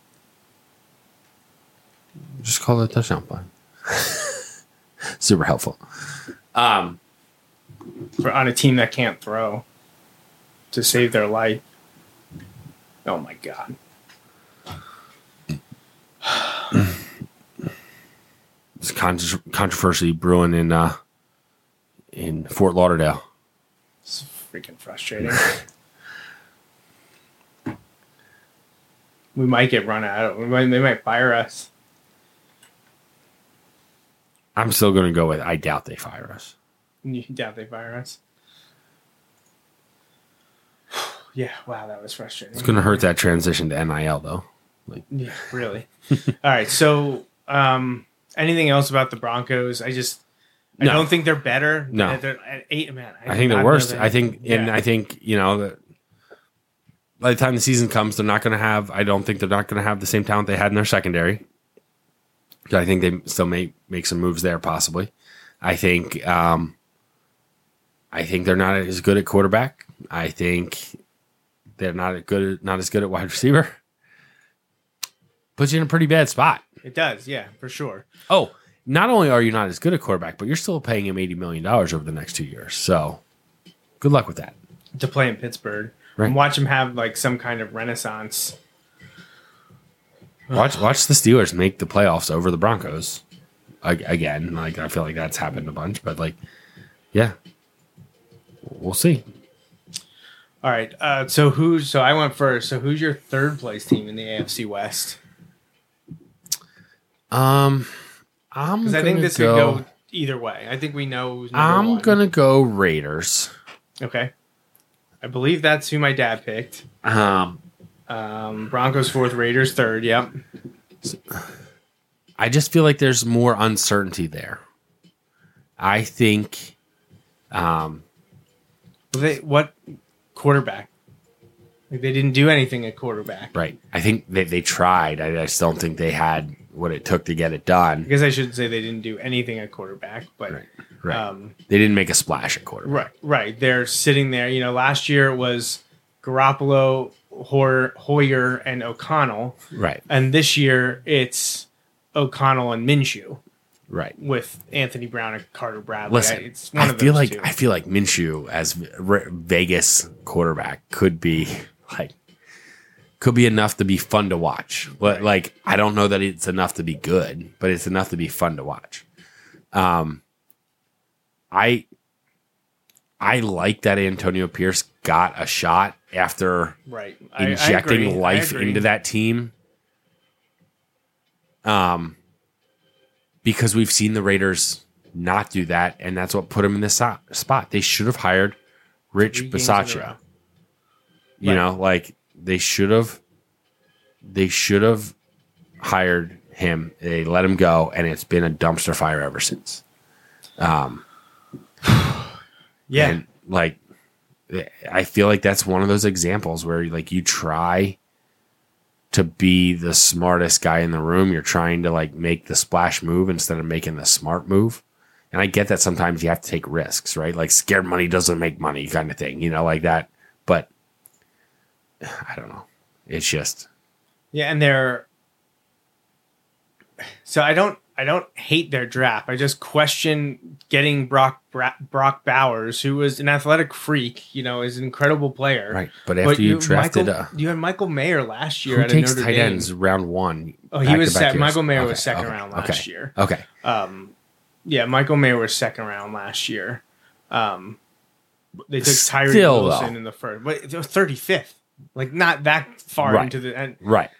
Just call it a touchdown play. Super helpful.
On a team that can't throw to save their life. Oh my God.
It's controversy brewing in Fort Lauderdale.
It's freaking frustrating. We might get run out. They might fire us.
I'm still going to go with I doubt they fire us.
You doubt they fire us? Yeah, wow, that was frustrating.
It's going to hurt that transition to NIL, though.
Yeah, really. All right, so anything else about the Broncos? I don't think they're better.
No.
They're at 8, man.
I think they're worse. I think that by the time the season comes, they're not going to have. I don't think they're not going to have the same talent they had in their secondary. I think they still may make some moves there, possibly. I think they're not as good at quarterback. I think they're not as good at wide receiver. Puts you in a pretty bad spot.
It does, yeah, for sure.
Oh, not only are you not as good at quarterback, but you're still paying him $80 million over the next 2 years. So, good luck with that.
To play in Pittsburgh,
right.
And watch him have like some kind of renaissance.
Watch the Steelers make the playoffs over the Broncos again. Like I feel like that's happened a bunch, but like, yeah, we'll see.
All right. So I went first. So who's your third place team in the AFC West? Because I think this could go either way. I think we know who's number one.
Gonna go Raiders.
Okay. I believe that's who my dad picked. Broncos fourth, Raiders third. Yep.
I just feel like there's more uncertainty there. I think.
What quarterback? Like they didn't do anything at quarterback.
Right. I think they tried. I just don't think they had what it took to get it done.
I guess I shouldn't say they didn't do anything at quarterback, but
right. They didn't make a splash at quarterback.
Right. They're sitting there. Last year it was Garoppolo, Hoyer, and O'Connell.
Right.
And this year it's O'Connell and Minshew.
Right.
With Anthony Brown and Carter Bradley.
Listen,
it's one of those two.
I feel like Minshew as Vegas quarterback could be enough to be fun to watch. But like, I don't know that it's enough to be good, but it's enough to be fun to watch. I like that Antonio Pierce got a shot after injecting life into that team. Because we've seen the Raiders not do that, and that's what put them in this spot. They should have hired Rich Bisaccia. They should have hired him. They let him go, and it's been a dumpster fire ever since.
Yeah.
And I feel like that's one of those examples where you try to be the smartest guy in the room. You're trying to make the splash move instead of making the smart move. And I get that sometimes you have to take risks, right? Like scared money doesn't make money kind of thing, like that. But I don't know. It's just.
Yeah. And they're So I don't hate their draft. I just question getting Brock Bowers, who was an athletic freak, is an incredible player.
Right. But after you drafted
you had Michael Mayer last year.
Who
at
takes
Notre
tight
Dame.
ends round 1?
Oh, he was
back-to-back years?
Michael Mayer was
Okay,
second
okay,
round last year.
Okay.
Yeah, Michael Mayer was second round last year. They took Tyree
Still,
Wilson
though.
in the first. But it was 35th. Like, not that far
Right.
into the end.
Right.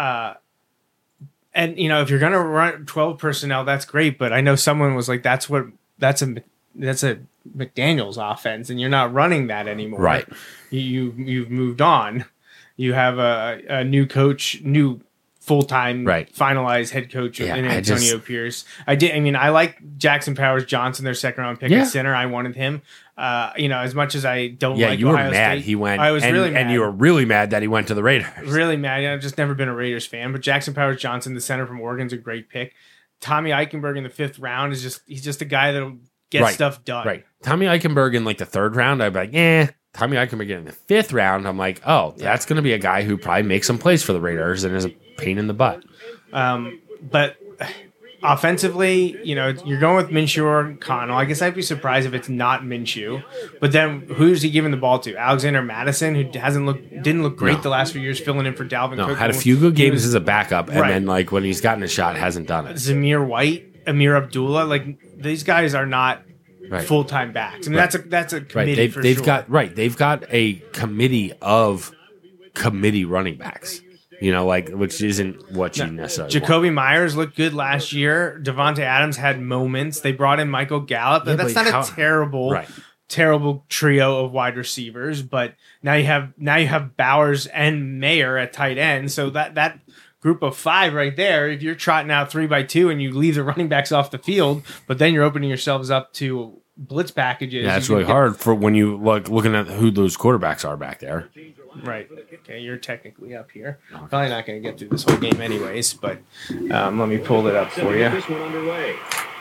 And if you're gonna run 12 personnel, that's great. But I know someone was like, "That's a McDaniel's offense, and you're not running that anymore."
Right.
You've moved on. You have a new coach, new full-time,
Right.
finalized head coach in
Yeah,
Antonio Pierce. I like Jackson Powers Johnson, their second round pick
Yeah.
at center. I wanted him. As much as I don't
Yeah,
like
you were
Ohio
mad
State,
he went.
I was
and,
really mad.
And you were really mad that he went to the Raiders.
Really mad. I've just never been a Raiders fan, but Jackson Powers Johnson, the center from Oregon's a great pick. Tommy Eichenberg in the 5th round he's just a guy that'll get
Right.
stuff done.
Right. Tommy Eichenberg in like the 3rd round, I'd be like, Tommy Eichenberg in the 5th round, I'm like, that's going to be a guy who probably makes some plays for the Raiders and is a pain in the butt.
But offensively, you're going with Minshew or Connell. I guess I'd be surprised if it's not Minshew. But then who's he giving the ball to? Alexander Madison, who didn't look great
No.
the last few years, filling in for Dalvin Cook.
Had a few good
He
games
was-
as a backup, and
Right.
then like when he's gotten a shot, hasn't done it.
Zamir White, Amir Abdullah, these guys are not
Right.
full-time backs. I mean,
Right.
that's a
Right.
committee for
They've
sure.
they've got a committee of committee running backs. Which isn't what you necessarily want.
Jacoby Myers looked good last year. Devontae Adams had moments. They brought in Michael Gallup.
Yeah,
That's
but
not a terrible,
Right.
terrible trio of wide receivers. But now you have Bowers and Mayer at tight end. So that group of 5 right there, if you're trotting out 3-by-2 and you leave the running backs off the field, but then you're opening yourselves up to blitz packages.
Yeah, it's
you
really
can get-
hard for when you looking at who those quarterbacks are back there.
Right. Okay, you're technically up here. Probably not going to get through this whole game anyways, but let me pull it up for you.
This one underway.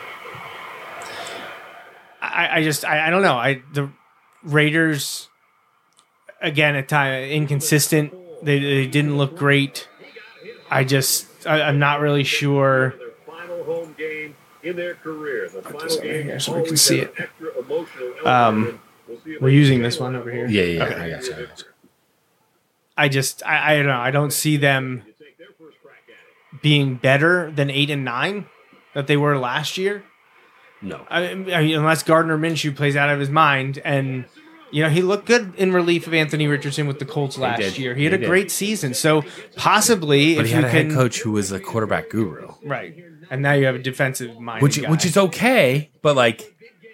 I don't know. The Raiders, again, at times inconsistent. They didn't look great. I'm not really sure.
Their final home game in their career. The final
this over
game
here so we can
always
see
has
it.
an extra emotional element. We'll see if
We're
they
using
can
this
stay
one
on
over here.
Yeah,
Okay.
I got you.
I don't know. I don't see them
to take their first crack at it.
being better than 8 and 9 that they were last year.
No.
I mean, unless Gardner Minshew plays out of his mind, and he looked good in relief of Anthony Richardson with the Colts last
did.
year. He had
He
a
did.
great season, so possibly
But
if
he had
you
a
can,
head coach who was a quarterback guru,
right, and now you have a defensive minded
which
guy.
is okay, but like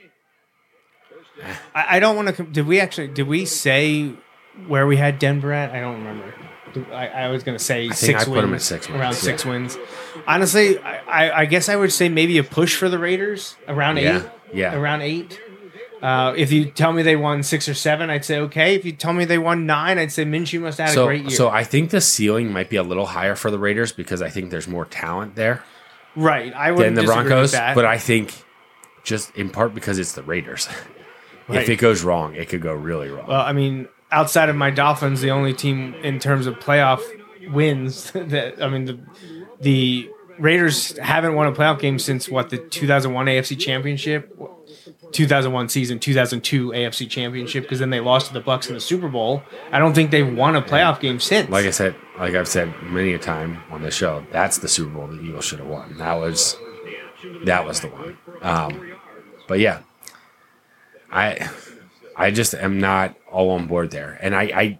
I don't want to. Did we say where we had Denver at? I don't remember. I was going to say
think
6
I
wins.
put him at 6 wins,
Around
yeah.
6 wins. Honestly, I guess I would say maybe a push for the Raiders around 8.
Yeah.
Around 8. If you tell me they won 6 or 7, I'd say okay. If you tell me they won 9, I'd say Minshew must have had a great year.
So I think the ceiling might be a little higher for the Raiders because I think there's more talent there
right, I
than
wouldn't
the
disagree with
Broncos.
that.
But I think just in part because it's the Raiders.
Right.
If it goes wrong, it could go really wrong.
Well, I mean, outside of my Dolphins, the only team in terms of playoff wins the Raiders haven't won a playoff game since the 2001 AFC Championship, 2001 season, 2002 AFC Championship, because then they lost to the Bucks in the Super Bowl. I don't think they've won a playoff game since.
Like I've said many a time on the show, that's the Super Bowl the Eagles should have won. That was the one. But yeah, I just am not all on board there, and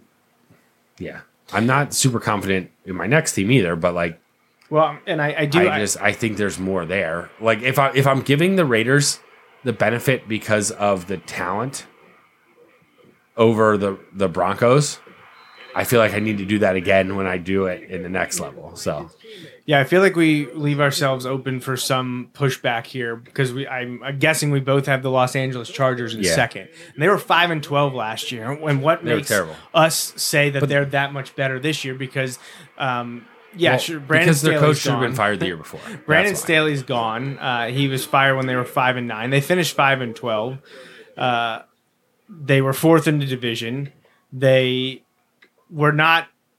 I'm not super confident in my next team either. But like,
well, and
I think there's more there. Like if I'm giving the Raiders the benefit because of the talent over the Broncos, I feel like I need to do that again when I do it in the next level. So
yeah, I feel like we leave ourselves open for some pushback here because I'm guessing we both have the Los Angeles Chargers in second. And they were 5-12 last year. And what
They were
makes
terrible.
us say that they're that much better this year? Because, sure, Brandon
because their coach
Staley's
should have been
gone.
fired the year before.
Brandon
That's why.
Staley's gone. He was fired when they were 5-9. They finished 5-12. They were fourth in the division. They were not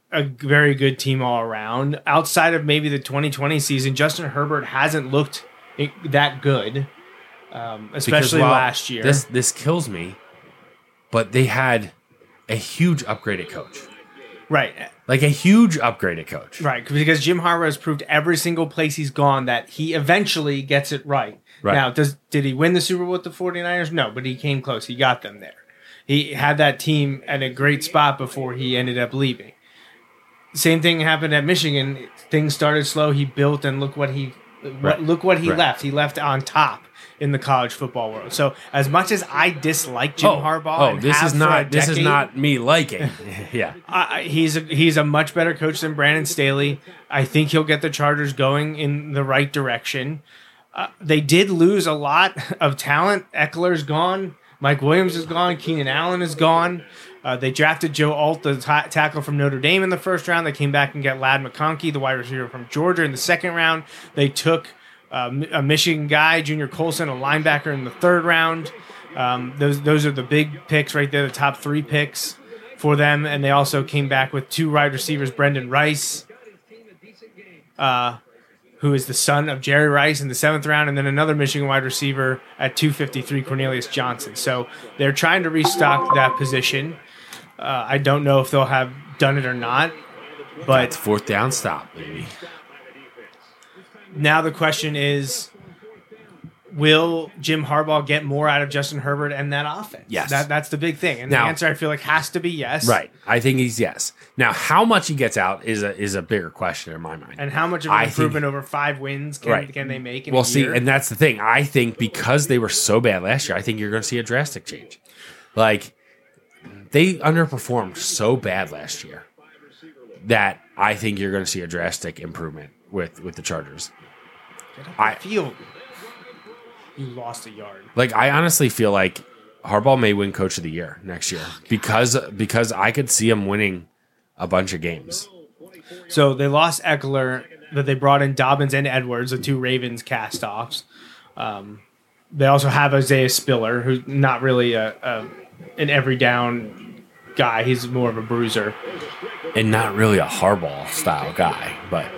a very good team all around. Outside of maybe the 2020 season, Justin Herbert hasn't looked that good, especially last year.
This kills me, but they had a huge upgraded coach.
Right.
Like a huge upgraded coach.
Right, because Jim Harbaugh has proved every single place he's gone that he eventually gets it right. Now, did he win the Super Bowl with the 49ers? No, but he came close. He got them there. He had that team at a great spot before he ended up leaving. Same thing happened at Michigan. Things started slow. He built, and look what he left. He left on top in the college football world. So as much as I dislike Jim Harbaugh,
this is not me liking. Yeah,
he's a much better coach than Brandon Staley. I think he'll get the Chargers going in the right direction. They did lose a lot of talent. Eckler's gone. Mike Williams is gone. Keenan Allen is gone. They drafted Joe Alt, the tackle from Notre Dame, in the first round. They came back and got Ladd McConkey, the wide receiver from Georgia, in the second round. They took a Michigan guy, Junior Colson, a linebacker, in the third round. Those are the big picks right there, the top 3 picks for them. And they also came back with 2 wide receivers, Brendan Rice, who is the son of Jerry Rice, in the 7th round, and then another Michigan wide receiver at 253, Cornelius Johnson. So they're trying to restock that position. I don't know if they'll have done it or not, but
it's 4th down stop, baby.
Now the question is, will Jim Harbaugh get more out of Justin Herbert and that offense?
Yes.
That's the big thing. And
now,
the answer, I feel like, has to be yes.
Right. I think he's yes. Now, how much he gets out is a bigger question in my mind.
And how much of an improvement over 5 wins can they make in a year?
See, and that's the thing. I think because they were so bad last year, I think you're going to see a drastic change. Like, they underperformed so bad last year that I think you're going to see a drastic improvement with the Chargers.
I feel you lost a yard.
Like, I honestly feel like Harbaugh may win Coach of the Year next year because I could see him winning a bunch of games.
So they lost Eckler, but they brought in Dobbins and Edwards, the 2 Ravens cast-offs. They also have Isaiah Spiller, who's not really an every-down guy. He's more of a bruiser.
And not really a Harbaugh-style guy, but...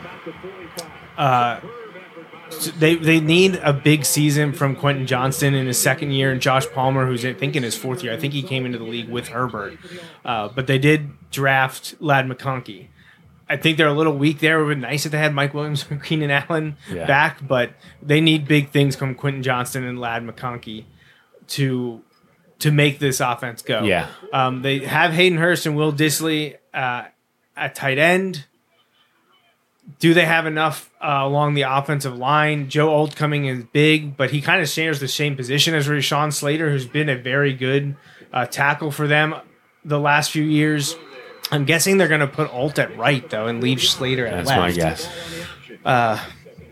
They need a big season from Quentin Johnston in his second year, and Josh Palmer, who's I think in his 4th year. I think he came into the league with Herbert. But they did draft Ladd McConkey. I think they're a little weak there. It would be nice if they had Mike Williams and Keenan Allen back, but they need big things from Quentin Johnston and Ladd McConkey to make this offense go.
Yeah.
They have Hayden Hurst and Will Dissly at tight end. Do they have enough along the offensive line? Joe Alt coming is big, but he kind of shares the same position as Rashawn Slater, who's been a very good tackle for them the last few years. I'm guessing they're going to put Alt at right, though, and leave Slater at left.
That's my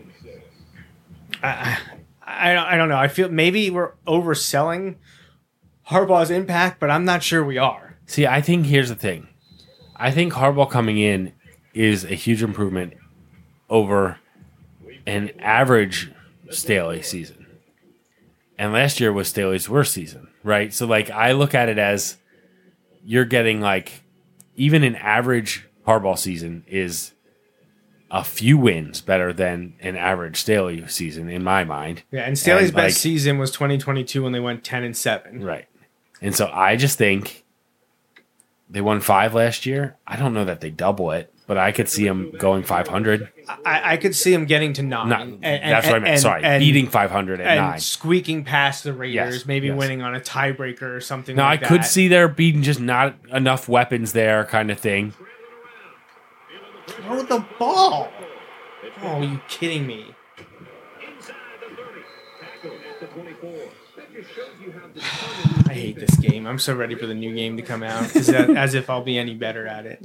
guess. I don't know. I feel maybe we're overselling Harbaugh's impact, but I'm not sure we are.
See, I think here's the thing. I think Harbaugh coming in is a huge improvement over an average Staley season. And last year was Staley's worst season, right? So, like, I look at it as you're getting, like, even an average Harbaugh season is a few wins better than an average Staley season in my mind.
Yeah, and Staley's best season was 2022 when they went 10-7.
Right. And so I just think they won 5 last year. I don't know that they double it, but I could see them going 500.
I could see them getting to 9.
That's what I meant. Sorry, beating 500 at 9.
Squeaking past the Raiders, maybe winning on a tiebreaker or something like that.
I could see there being just not enough weapons there kind of thing.
Throw the ball. Oh, are you kidding me? I hate this game. I'm so ready for the new game to come out, as if I'll be any better at it.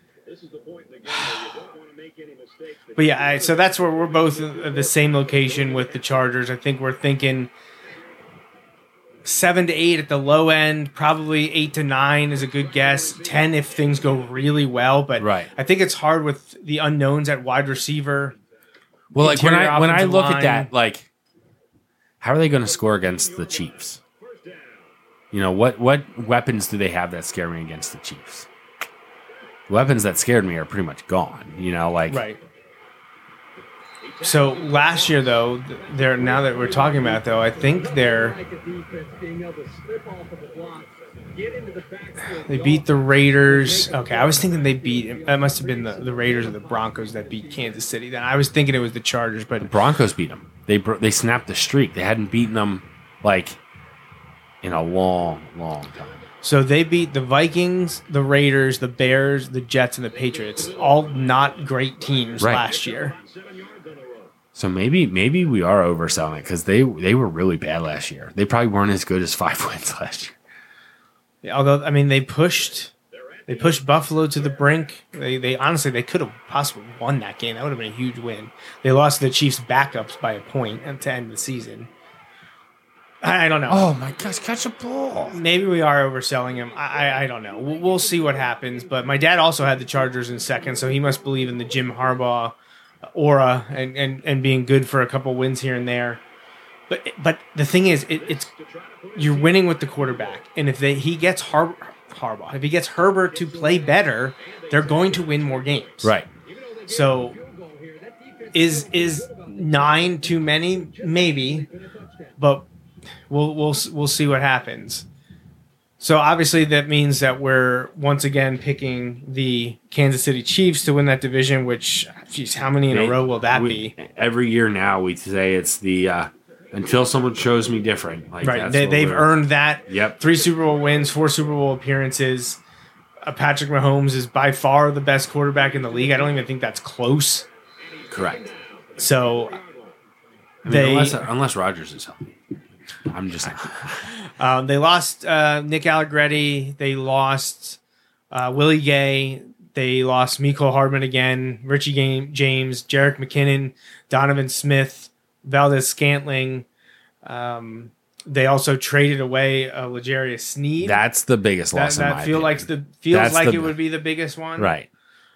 But yeah, so that's where we're both at the same location with the Chargers. I think we're thinking 7 to 8 at the low end, probably 8 to 9 is a good guess. 10 if things go really well, but I think it's hard with the unknowns at wide receiver.
Well, like when I look at that, like, how are they going to score against the Chiefs? You know, what weapons do they have that scare me against the Chiefs? weapons that scared me are pretty much gone. You know, like
Right. So last year, though, they're now that we're talking about, though, I think they beat the Raiders. Okay, I was thinking that must have been the Raiders or the Broncos that beat Kansas City. Then I was thinking it was the Chargers, but
Broncos beat them. They snapped the streak. They hadn't beaten them like in a long, long time.
so they beat the Vikings, the Raiders, the Bears, the Jets, and the Patriots. All not great teams
Right.
last year.
So maybe we are overselling it because they were really bad last year. They probably weren't as good as 5 wins last year.
Yeah, although I mean they pushed Buffalo to the brink. They honestly they could have possibly won that game. That would have been a huge win. They lost to the Chiefs backups by a point to end the season. I don't know.
Oh my gosh, catch a ball!
Maybe we are overselling him. I don't know. We'll see what happens. But my dad also had the Chargers in second, so he must believe in the Jim Harbaugh aura and being good for a couple wins here and there. But the thing is, it's you're winning with the quarterback, and if he gets Harbaugh, if he gets Herbert to play better, they're going to win more games.
Right.
So is 9 too many? Maybe, but we'll see what happens. So obviously that means that we're once again picking the Kansas City Chiefs to win that division. Which, geez, how many in a row will that be?
Every year now we say it's the until someone shows me different. Like
Right,
that's what
they've
we're-
earned that.
Yep.
3 Super Bowl wins, 4 Super Bowl appearances. Patrick Mahomes is by far the best quarterback in the league. I don't even think that's close.
Correct.
So
I mean,
they
unless Rodgers is healthy. I'm just
they lost Nick Allegretti. They lost Willie Gay. They lost Mecole Hardman again. Richie James, Jerick McKinnon, Donovan Smith, Valdez Scantling. They also traded away L'Jarius Sneed.
that's the biggest loss. in my
feels
opinion.
like
the-
it would be the biggest one.
Right.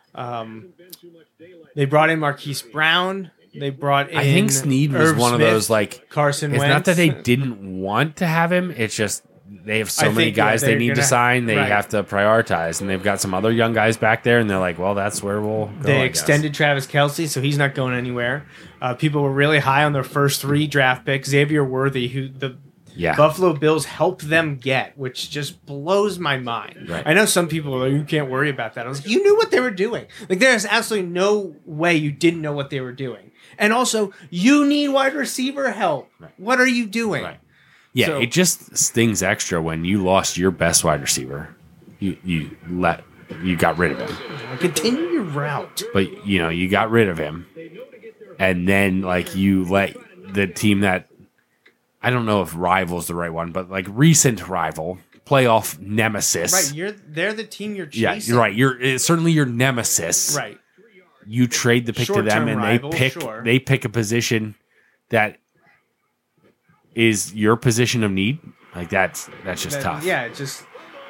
They brought in Marquise Brown. They brought in
I think Sneed was
Irv
one of
Smith,
those like
Carson
It's
Wentz.
not that they didn't want to have him. It's just they have so
I
many
think, yeah,
guys they
they're
need to
gonna-
sign. They
right.
have to prioritize, and they've got some other young guys back there, and they're like, well, that's where we'll go.
They
I guess.
extended Travis Kelce, so he's not going anywhere. People were really high on their first 3 draft picks. Xavier Worthy, who the
Yeah.
Buffalo Bills helped them get, which just blows my mind.
Right.
I know some people are like, you can't worry about that. I was like, you knew what they were doing. Like, there's absolutely no way you didn't know what they were doing. And also, you need wide receiver help.
Right.
What are you doing?
Right. Yeah,
So-
it just stings extra when you lost your best wide receiver. You got rid of him,
Continue your route.
but you got rid of him, and then like you let the team that I don't know if rival is the right one, but like recent rival, playoff nemesis.
Right, they're the team you're chasing.
Yeah, you're right. It's certainly your nemesis.
Right.
You trade the pick to them,
Short-term
and
rival,
they pick a position that is your position of need. Like that's just tough.
Yeah, it's just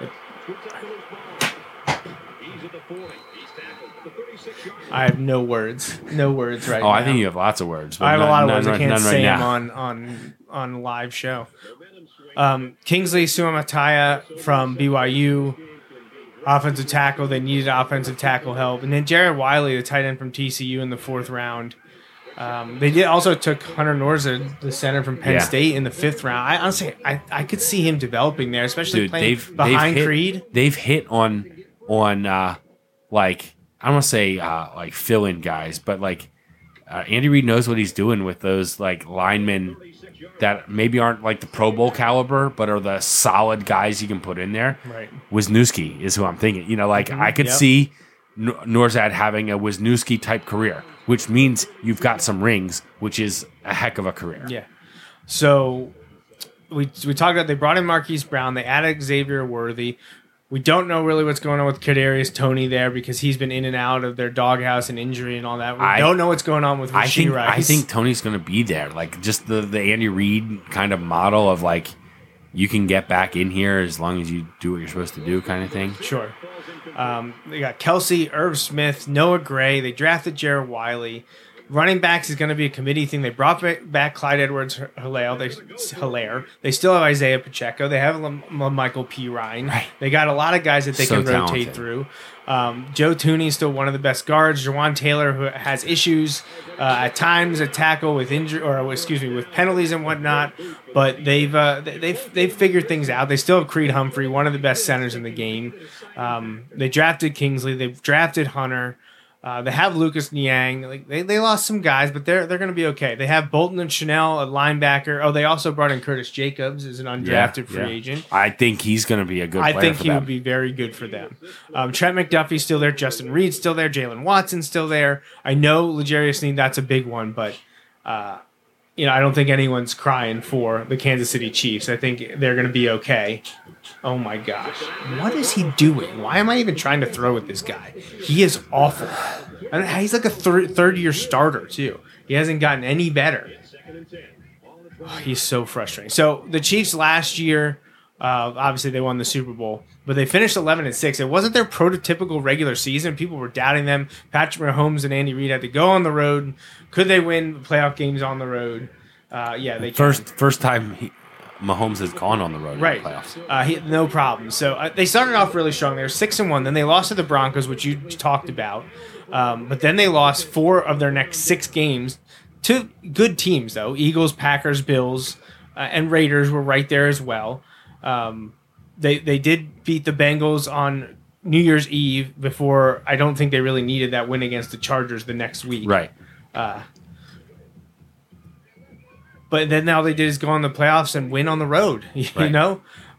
I have no words. No words right now.
Oh, I think you have lots of words. But
I have a lot of words. I
none
can't
right
say
now.
them on live show. Kingsley Suamataya from BYU, offensive tackle. They needed offensive tackle help, and then Jared Wiley, the tight end from TCU, in the 4th round. They also took Hunter Norza, the center from Penn
Yeah.
State, in the 5th round. I honestly could see him developing there, especially
Dude,
playing
they've
behind
hit,
Creed.
They've hit on like I don't want to say like fill-in guys, but like Andy Reid knows what he's doing with those like linemen that maybe aren't like the Pro Bowl caliber, but are the solid guys you can put in there.
Right.
Wisniewski is who I'm thinking. Like I could
Yep.
see Norzad having a Wisniewski type career, which means you've got some rings, which is a heck of a career.
Yeah. So we talked about they brought in Marquise Brown. They added Xavier Worthy. We don't know really what's going on with Kadarius Toney there because he's been in and out of their doghouse and injury and all that. We don't know what's going on with Rashee Rice.
I think Tony's going to be there. Like just the Andy Reid kind of model of like you can get back in here as long as you do what you're supposed to do, kind of thing.
Sure. They got Kelsey, Irv Smith, Noah Gray. They drafted Jared Wiley. Running backs is going to be a committee thing. They brought back Clyde Edwards-Helaire. They still have Isaiah Pacheco. They have Michael P. Ryan.
Right.
They got a lot of guys that they
So
can rotate
talented.
through. Joe Tooney is still one of the best guards. Jawan Taylor, who has issues at times at tackle with injury, with penalties and whatnot. But they've figured things out. They still have Creed Humphrey, one of the best centers in the game. They drafted Kingsley. They've drafted Hunter. They have Lucas Niang. Like they lost some guys, but they're going to be okay. They have Bolton and Chanel, a linebacker. Oh, they also brought in Curtis Jacobs as an undrafted free agent.
I think he's going to be a good player.
I think
for
he
them.
would be very good for them. Trent McDuffie's still there. Justin Reed's still there. Jalen Watson's still there. I know L'Jarius Sneed, that's a big one, but I don't think anyone's crying for the Kansas City Chiefs. I think they're going to be okay. Oh my gosh. What is he doing? Why am I even trying to throw at this guy? He is awful. And he's like a third-year starter, too. He hasn't gotten any better. Oh, he's so frustrating. So the Chiefs last year, obviously they won the Super Bowl, but they finished 11-6. It wasn't their prototypical regular season. People were doubting them. Patrick Mahomes and Andy Reid had to go on the road. Could they win playoff games on the road? Yeah, they can.
First time Mahomes has gone on the road
Right.
in the playoffs.
No problem. So they started off really strong. They were 6-1. Then they lost to the Broncos, which you talked about. But then they lost 4 of their next 6 games to good teams, though. Eagles, Packers, Bills, and Raiders were right there as well. They did beat the Bengals on New Year's Eve before. I don't think they really needed that win against the Chargers the next week.
Right.
But then all they did is go on the playoffs and win on the road. You
Right.
know,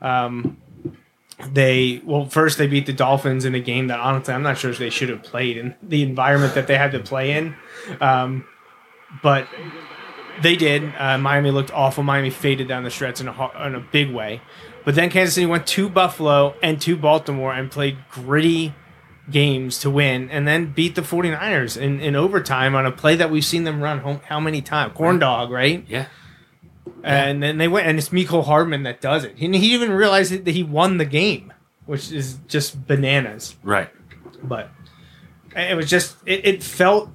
first they beat the Dolphins in a game that honestly I'm not sure they should have played in the environment that they had to play in. But they did. Miami looked awful. Miami faded down the stretch in a big way. But then Kansas City went to Buffalo and to Baltimore and played gritty games to win, and then beat the 49ers in overtime on a play that we've seen them run how many times? Corn dog, right?
Yeah.
And then they went, and it's Mecole Hardman that does it. He didn't even realize that he won the game, which is just bananas.
Right.
But it was just, it felt,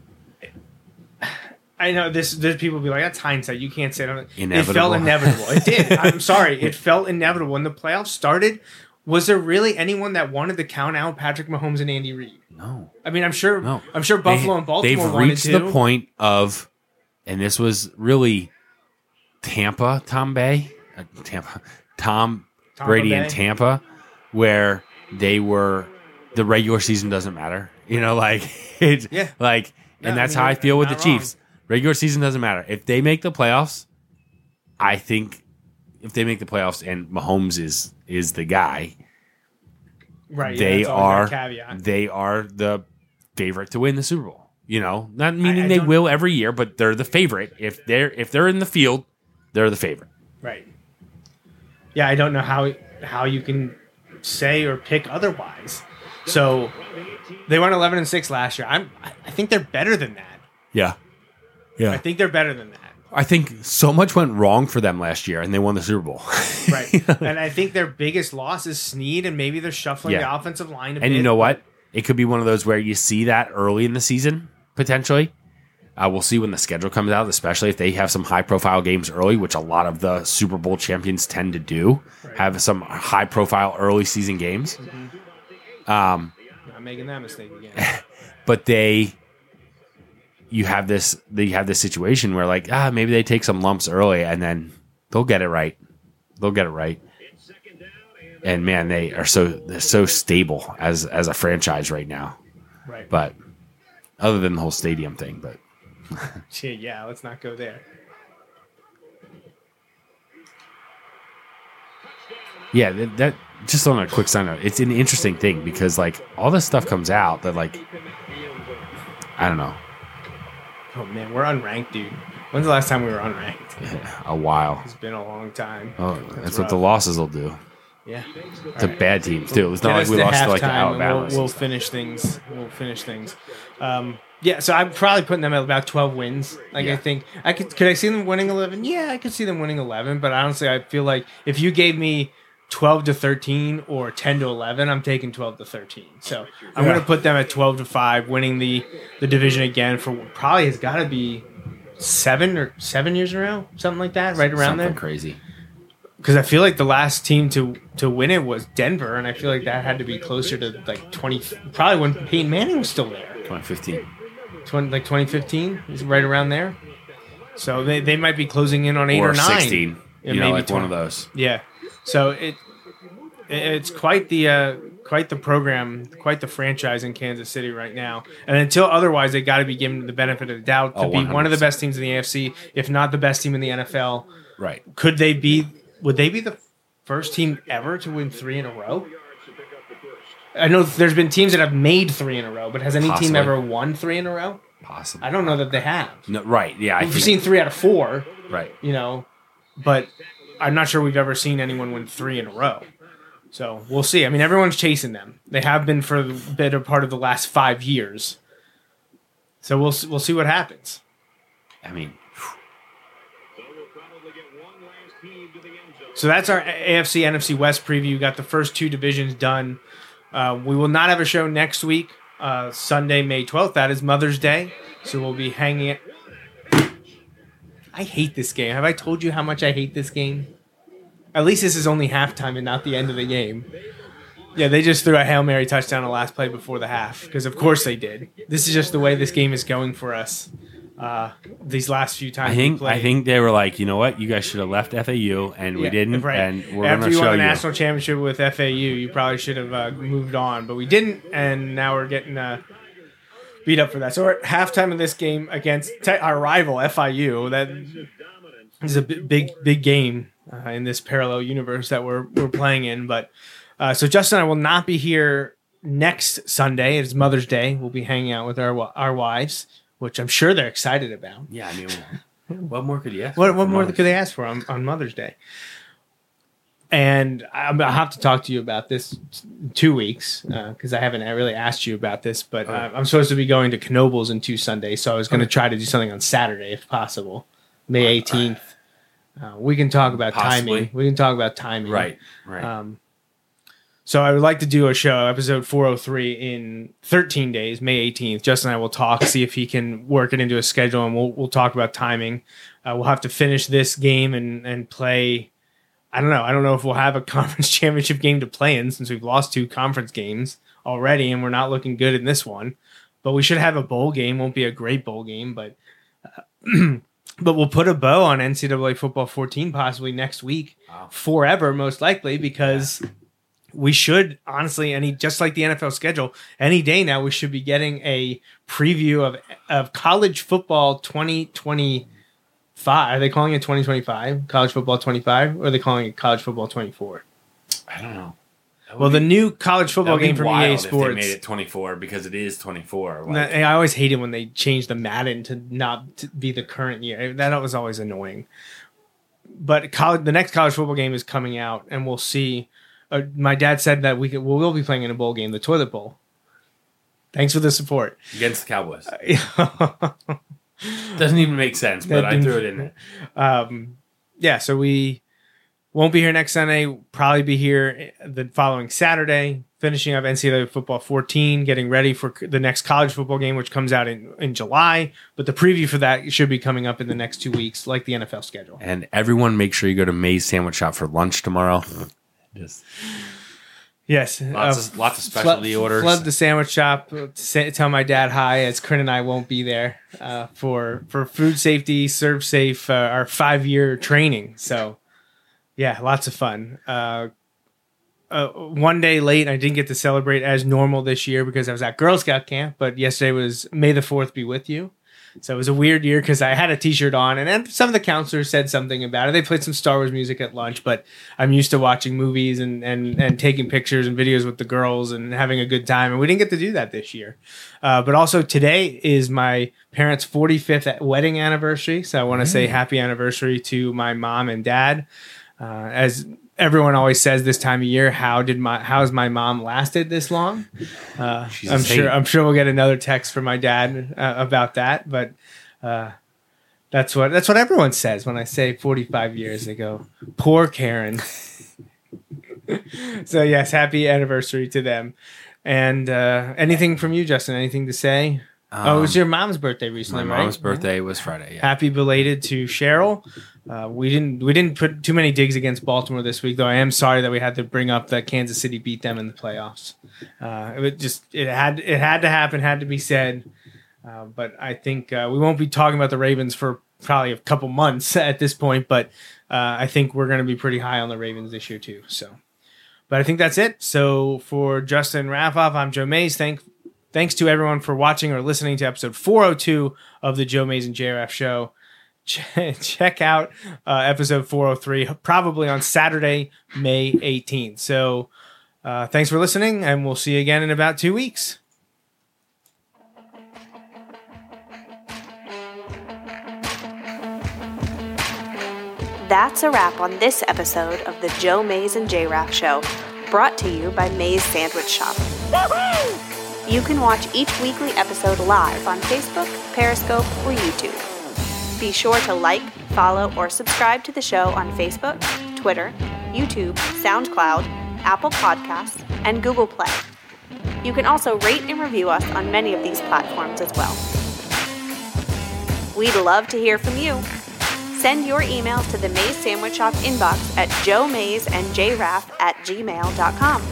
I know there's people be like, that's hindsight. You can't say that.
Inevitable.
It felt inevitable. It did. I'm sorry. It felt inevitable. When the playoffs started, was there really anyone that wanted to count out Patrick Mahomes and Andy Reid?
No.
I mean, I'm sure
No.
Buffalo and Baltimore
They've
wanted
reached
to.
the point of, and this was really Tom Brady
Bay.
in Tampa, where they were, the regular season doesn't matter. It's
Yeah.
and
No,
that's
I mean,
how I feel with the
not wrong.
Chiefs. Regular season doesn't matter. If they make the playoffs, I think if they make the playoffs and Mahomes is the guy,
Right.
they
that's always
are
that caveat.
they are the favorite to win the Super Bowl. Not meaning
I
they
don't-
will every year, but they're the favorite. If they're in the field, they're the favorite.
Right. Yeah, I don't know how you can say or pick otherwise. So they went 11-6 last year. I think they're better than that.
Yeah.
I think they're better than that.
I think so much went wrong for them last year, and they won the Super Bowl.
Right. And I think their biggest loss is Snead, and maybe they're shuffling
Yeah.
the offensive line a bit.
And you know what? It could be one of those where you see that early in the season, potentially. We'll see when the schedule comes out, especially if they have some high-profile games early, which a lot of the Super Bowl champions tend to do, have some high-profile early season games.
Not making that mistake again.
But you have this situation where maybe they take some lumps early and then they'll get it right. And man, they're so stable as a franchise right now.
Right.
But other than the whole stadium thing, but
Yeah, let's not go there.
yeah, that just on a quick side note, it's an interesting thing because all this stuff comes out that I don't know,
Oh, man, we're unranked, dude. When's the last time we were unranked?
a while.
It's been a long time.
Oh, that's what
rough.
the losses will do
Yeah.
to bad teams too. It's not like we
Get us
lost to the
halftime, and
Alabama.
We'll finish things. Yeah, so I'm probably putting them at about 12 wins.
Yeah.
I think could I see them winning 11? Yeah, I could see them winning 11. But honestly, I feel like if you gave me 12-13 or 10-11. I'm taking 12-13. So I'm going to put them at 12-5, winning the division again for probably has got to be 7 years in a row, something like that, right around
Something
there.
crazy.
Because I feel like the last team to win it was Denver, and I feel like that had to be closer to like 20, probably when Peyton Manning was still there.
2015.
2015 is right around there. So they might be closing in on 8 or 9.
16.
Yeah,
You know,
maybe
like
20.
one of those.
Yeah. So it's quite the program, quite the franchise in Kansas City right now. And until otherwise, they got to be given the benefit of the doubt to be one of the
100%.
best teams in the AFC, if not the best team in the NFL.
Right.
Would they be the first team ever to win 3 in a row? I know there's been teams that have made 3 in a row, but has any team
Possibly.
ever won 3 in a row?
Possible.
I don't know that they have.
No, right. Yeah. I
We've
think,
seen 3 out of 4,
right.
but I'm not sure we've ever seen anyone win 3 in a row. So we'll see. I mean, everyone's chasing them. They have been for a better part of the last 5 years. So we'll see what happens.
I mean,
So that's our AFC NFC West preview. Got the first 2 divisions done. We will not have a show next week, Sunday, May 12th. That is Mother's Day. So we'll be hanging it. I hate this game. Have I told you how much I hate this game? At least this is only halftime and not the end of the game. Yeah, they just threw a Hail Mary touchdown on the last play before the half, because of course they did. This is just the way this game is going for us these last few times we played.
I think they were like, you know what? You guys should have left FAU, and we didn't,
right.
and we're
After
going to
you
show
won the
you.
national championship with FAU, you probably should have moved on, but we didn't, and now we're getting beat up for that. So we're at halftime of this game against our rival FIU. That is a big game in this parallel universe that we're playing in. But so Justin and I will not be here next Sunday. It's Mother's Day. We'll be hanging out with our wives, which I'm sure they're excited about.
Yeah, I mean, what more could you ask?
What more could they ask for on Mother's Day? And I'll have to talk to you about this in 2 weeks because I haven't really asked you about this. But I'm supposed to be going to Knoebels in 2 Sundays, so I was going to try to do something on Saturday if possible, May 18th. We can talk about
Possibly.
timing. We can talk about timing.
Right.
So I would like to do a show, episode 403, in 13 days, May 18th. Justin and I will talk, see if he can work it into a schedule, and we'll talk about timing. We'll have to finish this game and play. I don't know if we'll have a conference championship game to play in since we've lost 2 conference games already, and we're not looking good in this one. But we should have a bowl game. Won't be a great bowl game, but but we'll put a bow on NCAA Football 14 possibly next week, forever most likely, because we should honestly, just like the NFL schedule, any day now we should be getting a preview of college football 2025. Are they calling it 2025? College football 25? Or are they calling it college football 24?
I don't know.
Well, the new college football game from EA
If they
Sports.
made it 24 because it is 24. Like,
And I always hate it when they change the Madden to not to be the current year. That was always annoying. But the next college football game is coming out, and we'll see. My dad said that we'll be playing in a bowl game, the Toilet Bowl. Thanks for the support.
against the Cowboys. Doesn't even make sense, but I threw it in there.
Yeah, so we won't be here next Sunday. Probably be here the following Saturday, finishing up NCAA Football 14, getting ready for the next college football game, which comes out in July. But the preview for that should be coming up in the next 2 weeks, like the NFL schedule.
And everyone, make sure you go to May's Sandwich Shop for lunch tomorrow. Just
Yes.
lots of specialty orders.
Flood the sandwich shop. Tell my dad hi, as Corinne and I won't be there for food safety, serve safe, our 5-year training. So, yeah, lots of fun. 1 day late, I didn't get to celebrate as normal this year because I was at Girl Scout camp, but yesterday was May the 4th be with you. So it was a weird year because I had a t-shirt on, and then some of the counselors said something about it. They played some Star Wars music at lunch, but I'm used to watching movies and taking pictures and videos with the girls and having a good time, and we didn't get to do that this year. But also today is my parents' 45th wedding anniversary, so I want to say happy anniversary to my mom and dad. As everyone always says this time of year, how's my mom lasted this long? I'm sure we'll get another text from my dad about that, but that's what everyone says when I say 45 years. They go, poor Karen. So yes, happy anniversary to them. And anything from you, Justin? Anything to say? It was your mom's birthday recently,
My
right?
mom's birthday was Friday. Yeah.
Happy belated to Cheryl. We didn't put too many digs against Baltimore this week, though. I am sorry that we had to bring up that Kansas City beat them in the playoffs. It had to happen, had to be said. But I think we won't be talking about the Ravens for probably a couple months at this point. But I think we're going to be pretty high on the Ravens this year too. So, but I think that's it. So for Justin Raffoff, I'm Joe Mays. Thanks to everyone for watching or listening to episode 402 of the Joe Mays and JRAF show. Check out episode 403, probably on Saturday, May 18th. So thanks for listening, and we'll see you again in about 2 weeks.
That's a wrap on this episode of the Joe Mays and JRAF show, brought to you by Mays Sandwich Shop. Woo-hoo! You can watch each weekly episode live on Facebook, Periscope, or YouTube. Be sure to like, follow, or subscribe to the show on Facebook, Twitter, YouTube, SoundCloud, Apple Podcasts, and Google Play. You can also rate and review us on many of these platforms as well. We'd love to hear from you. Send your emails to the Mays Sandwich Shop inbox at joemaysandjraff@gmail.com.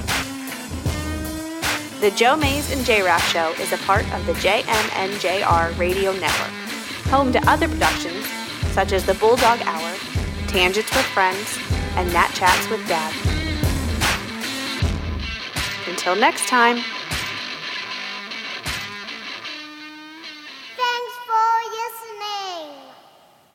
The Joe Mays and JRAF show is a part of the JMNJR Radio Network, home to other productions such as the Bulldog Hour, Tangents with Friends, and Nat Chats with Dad. Until next time.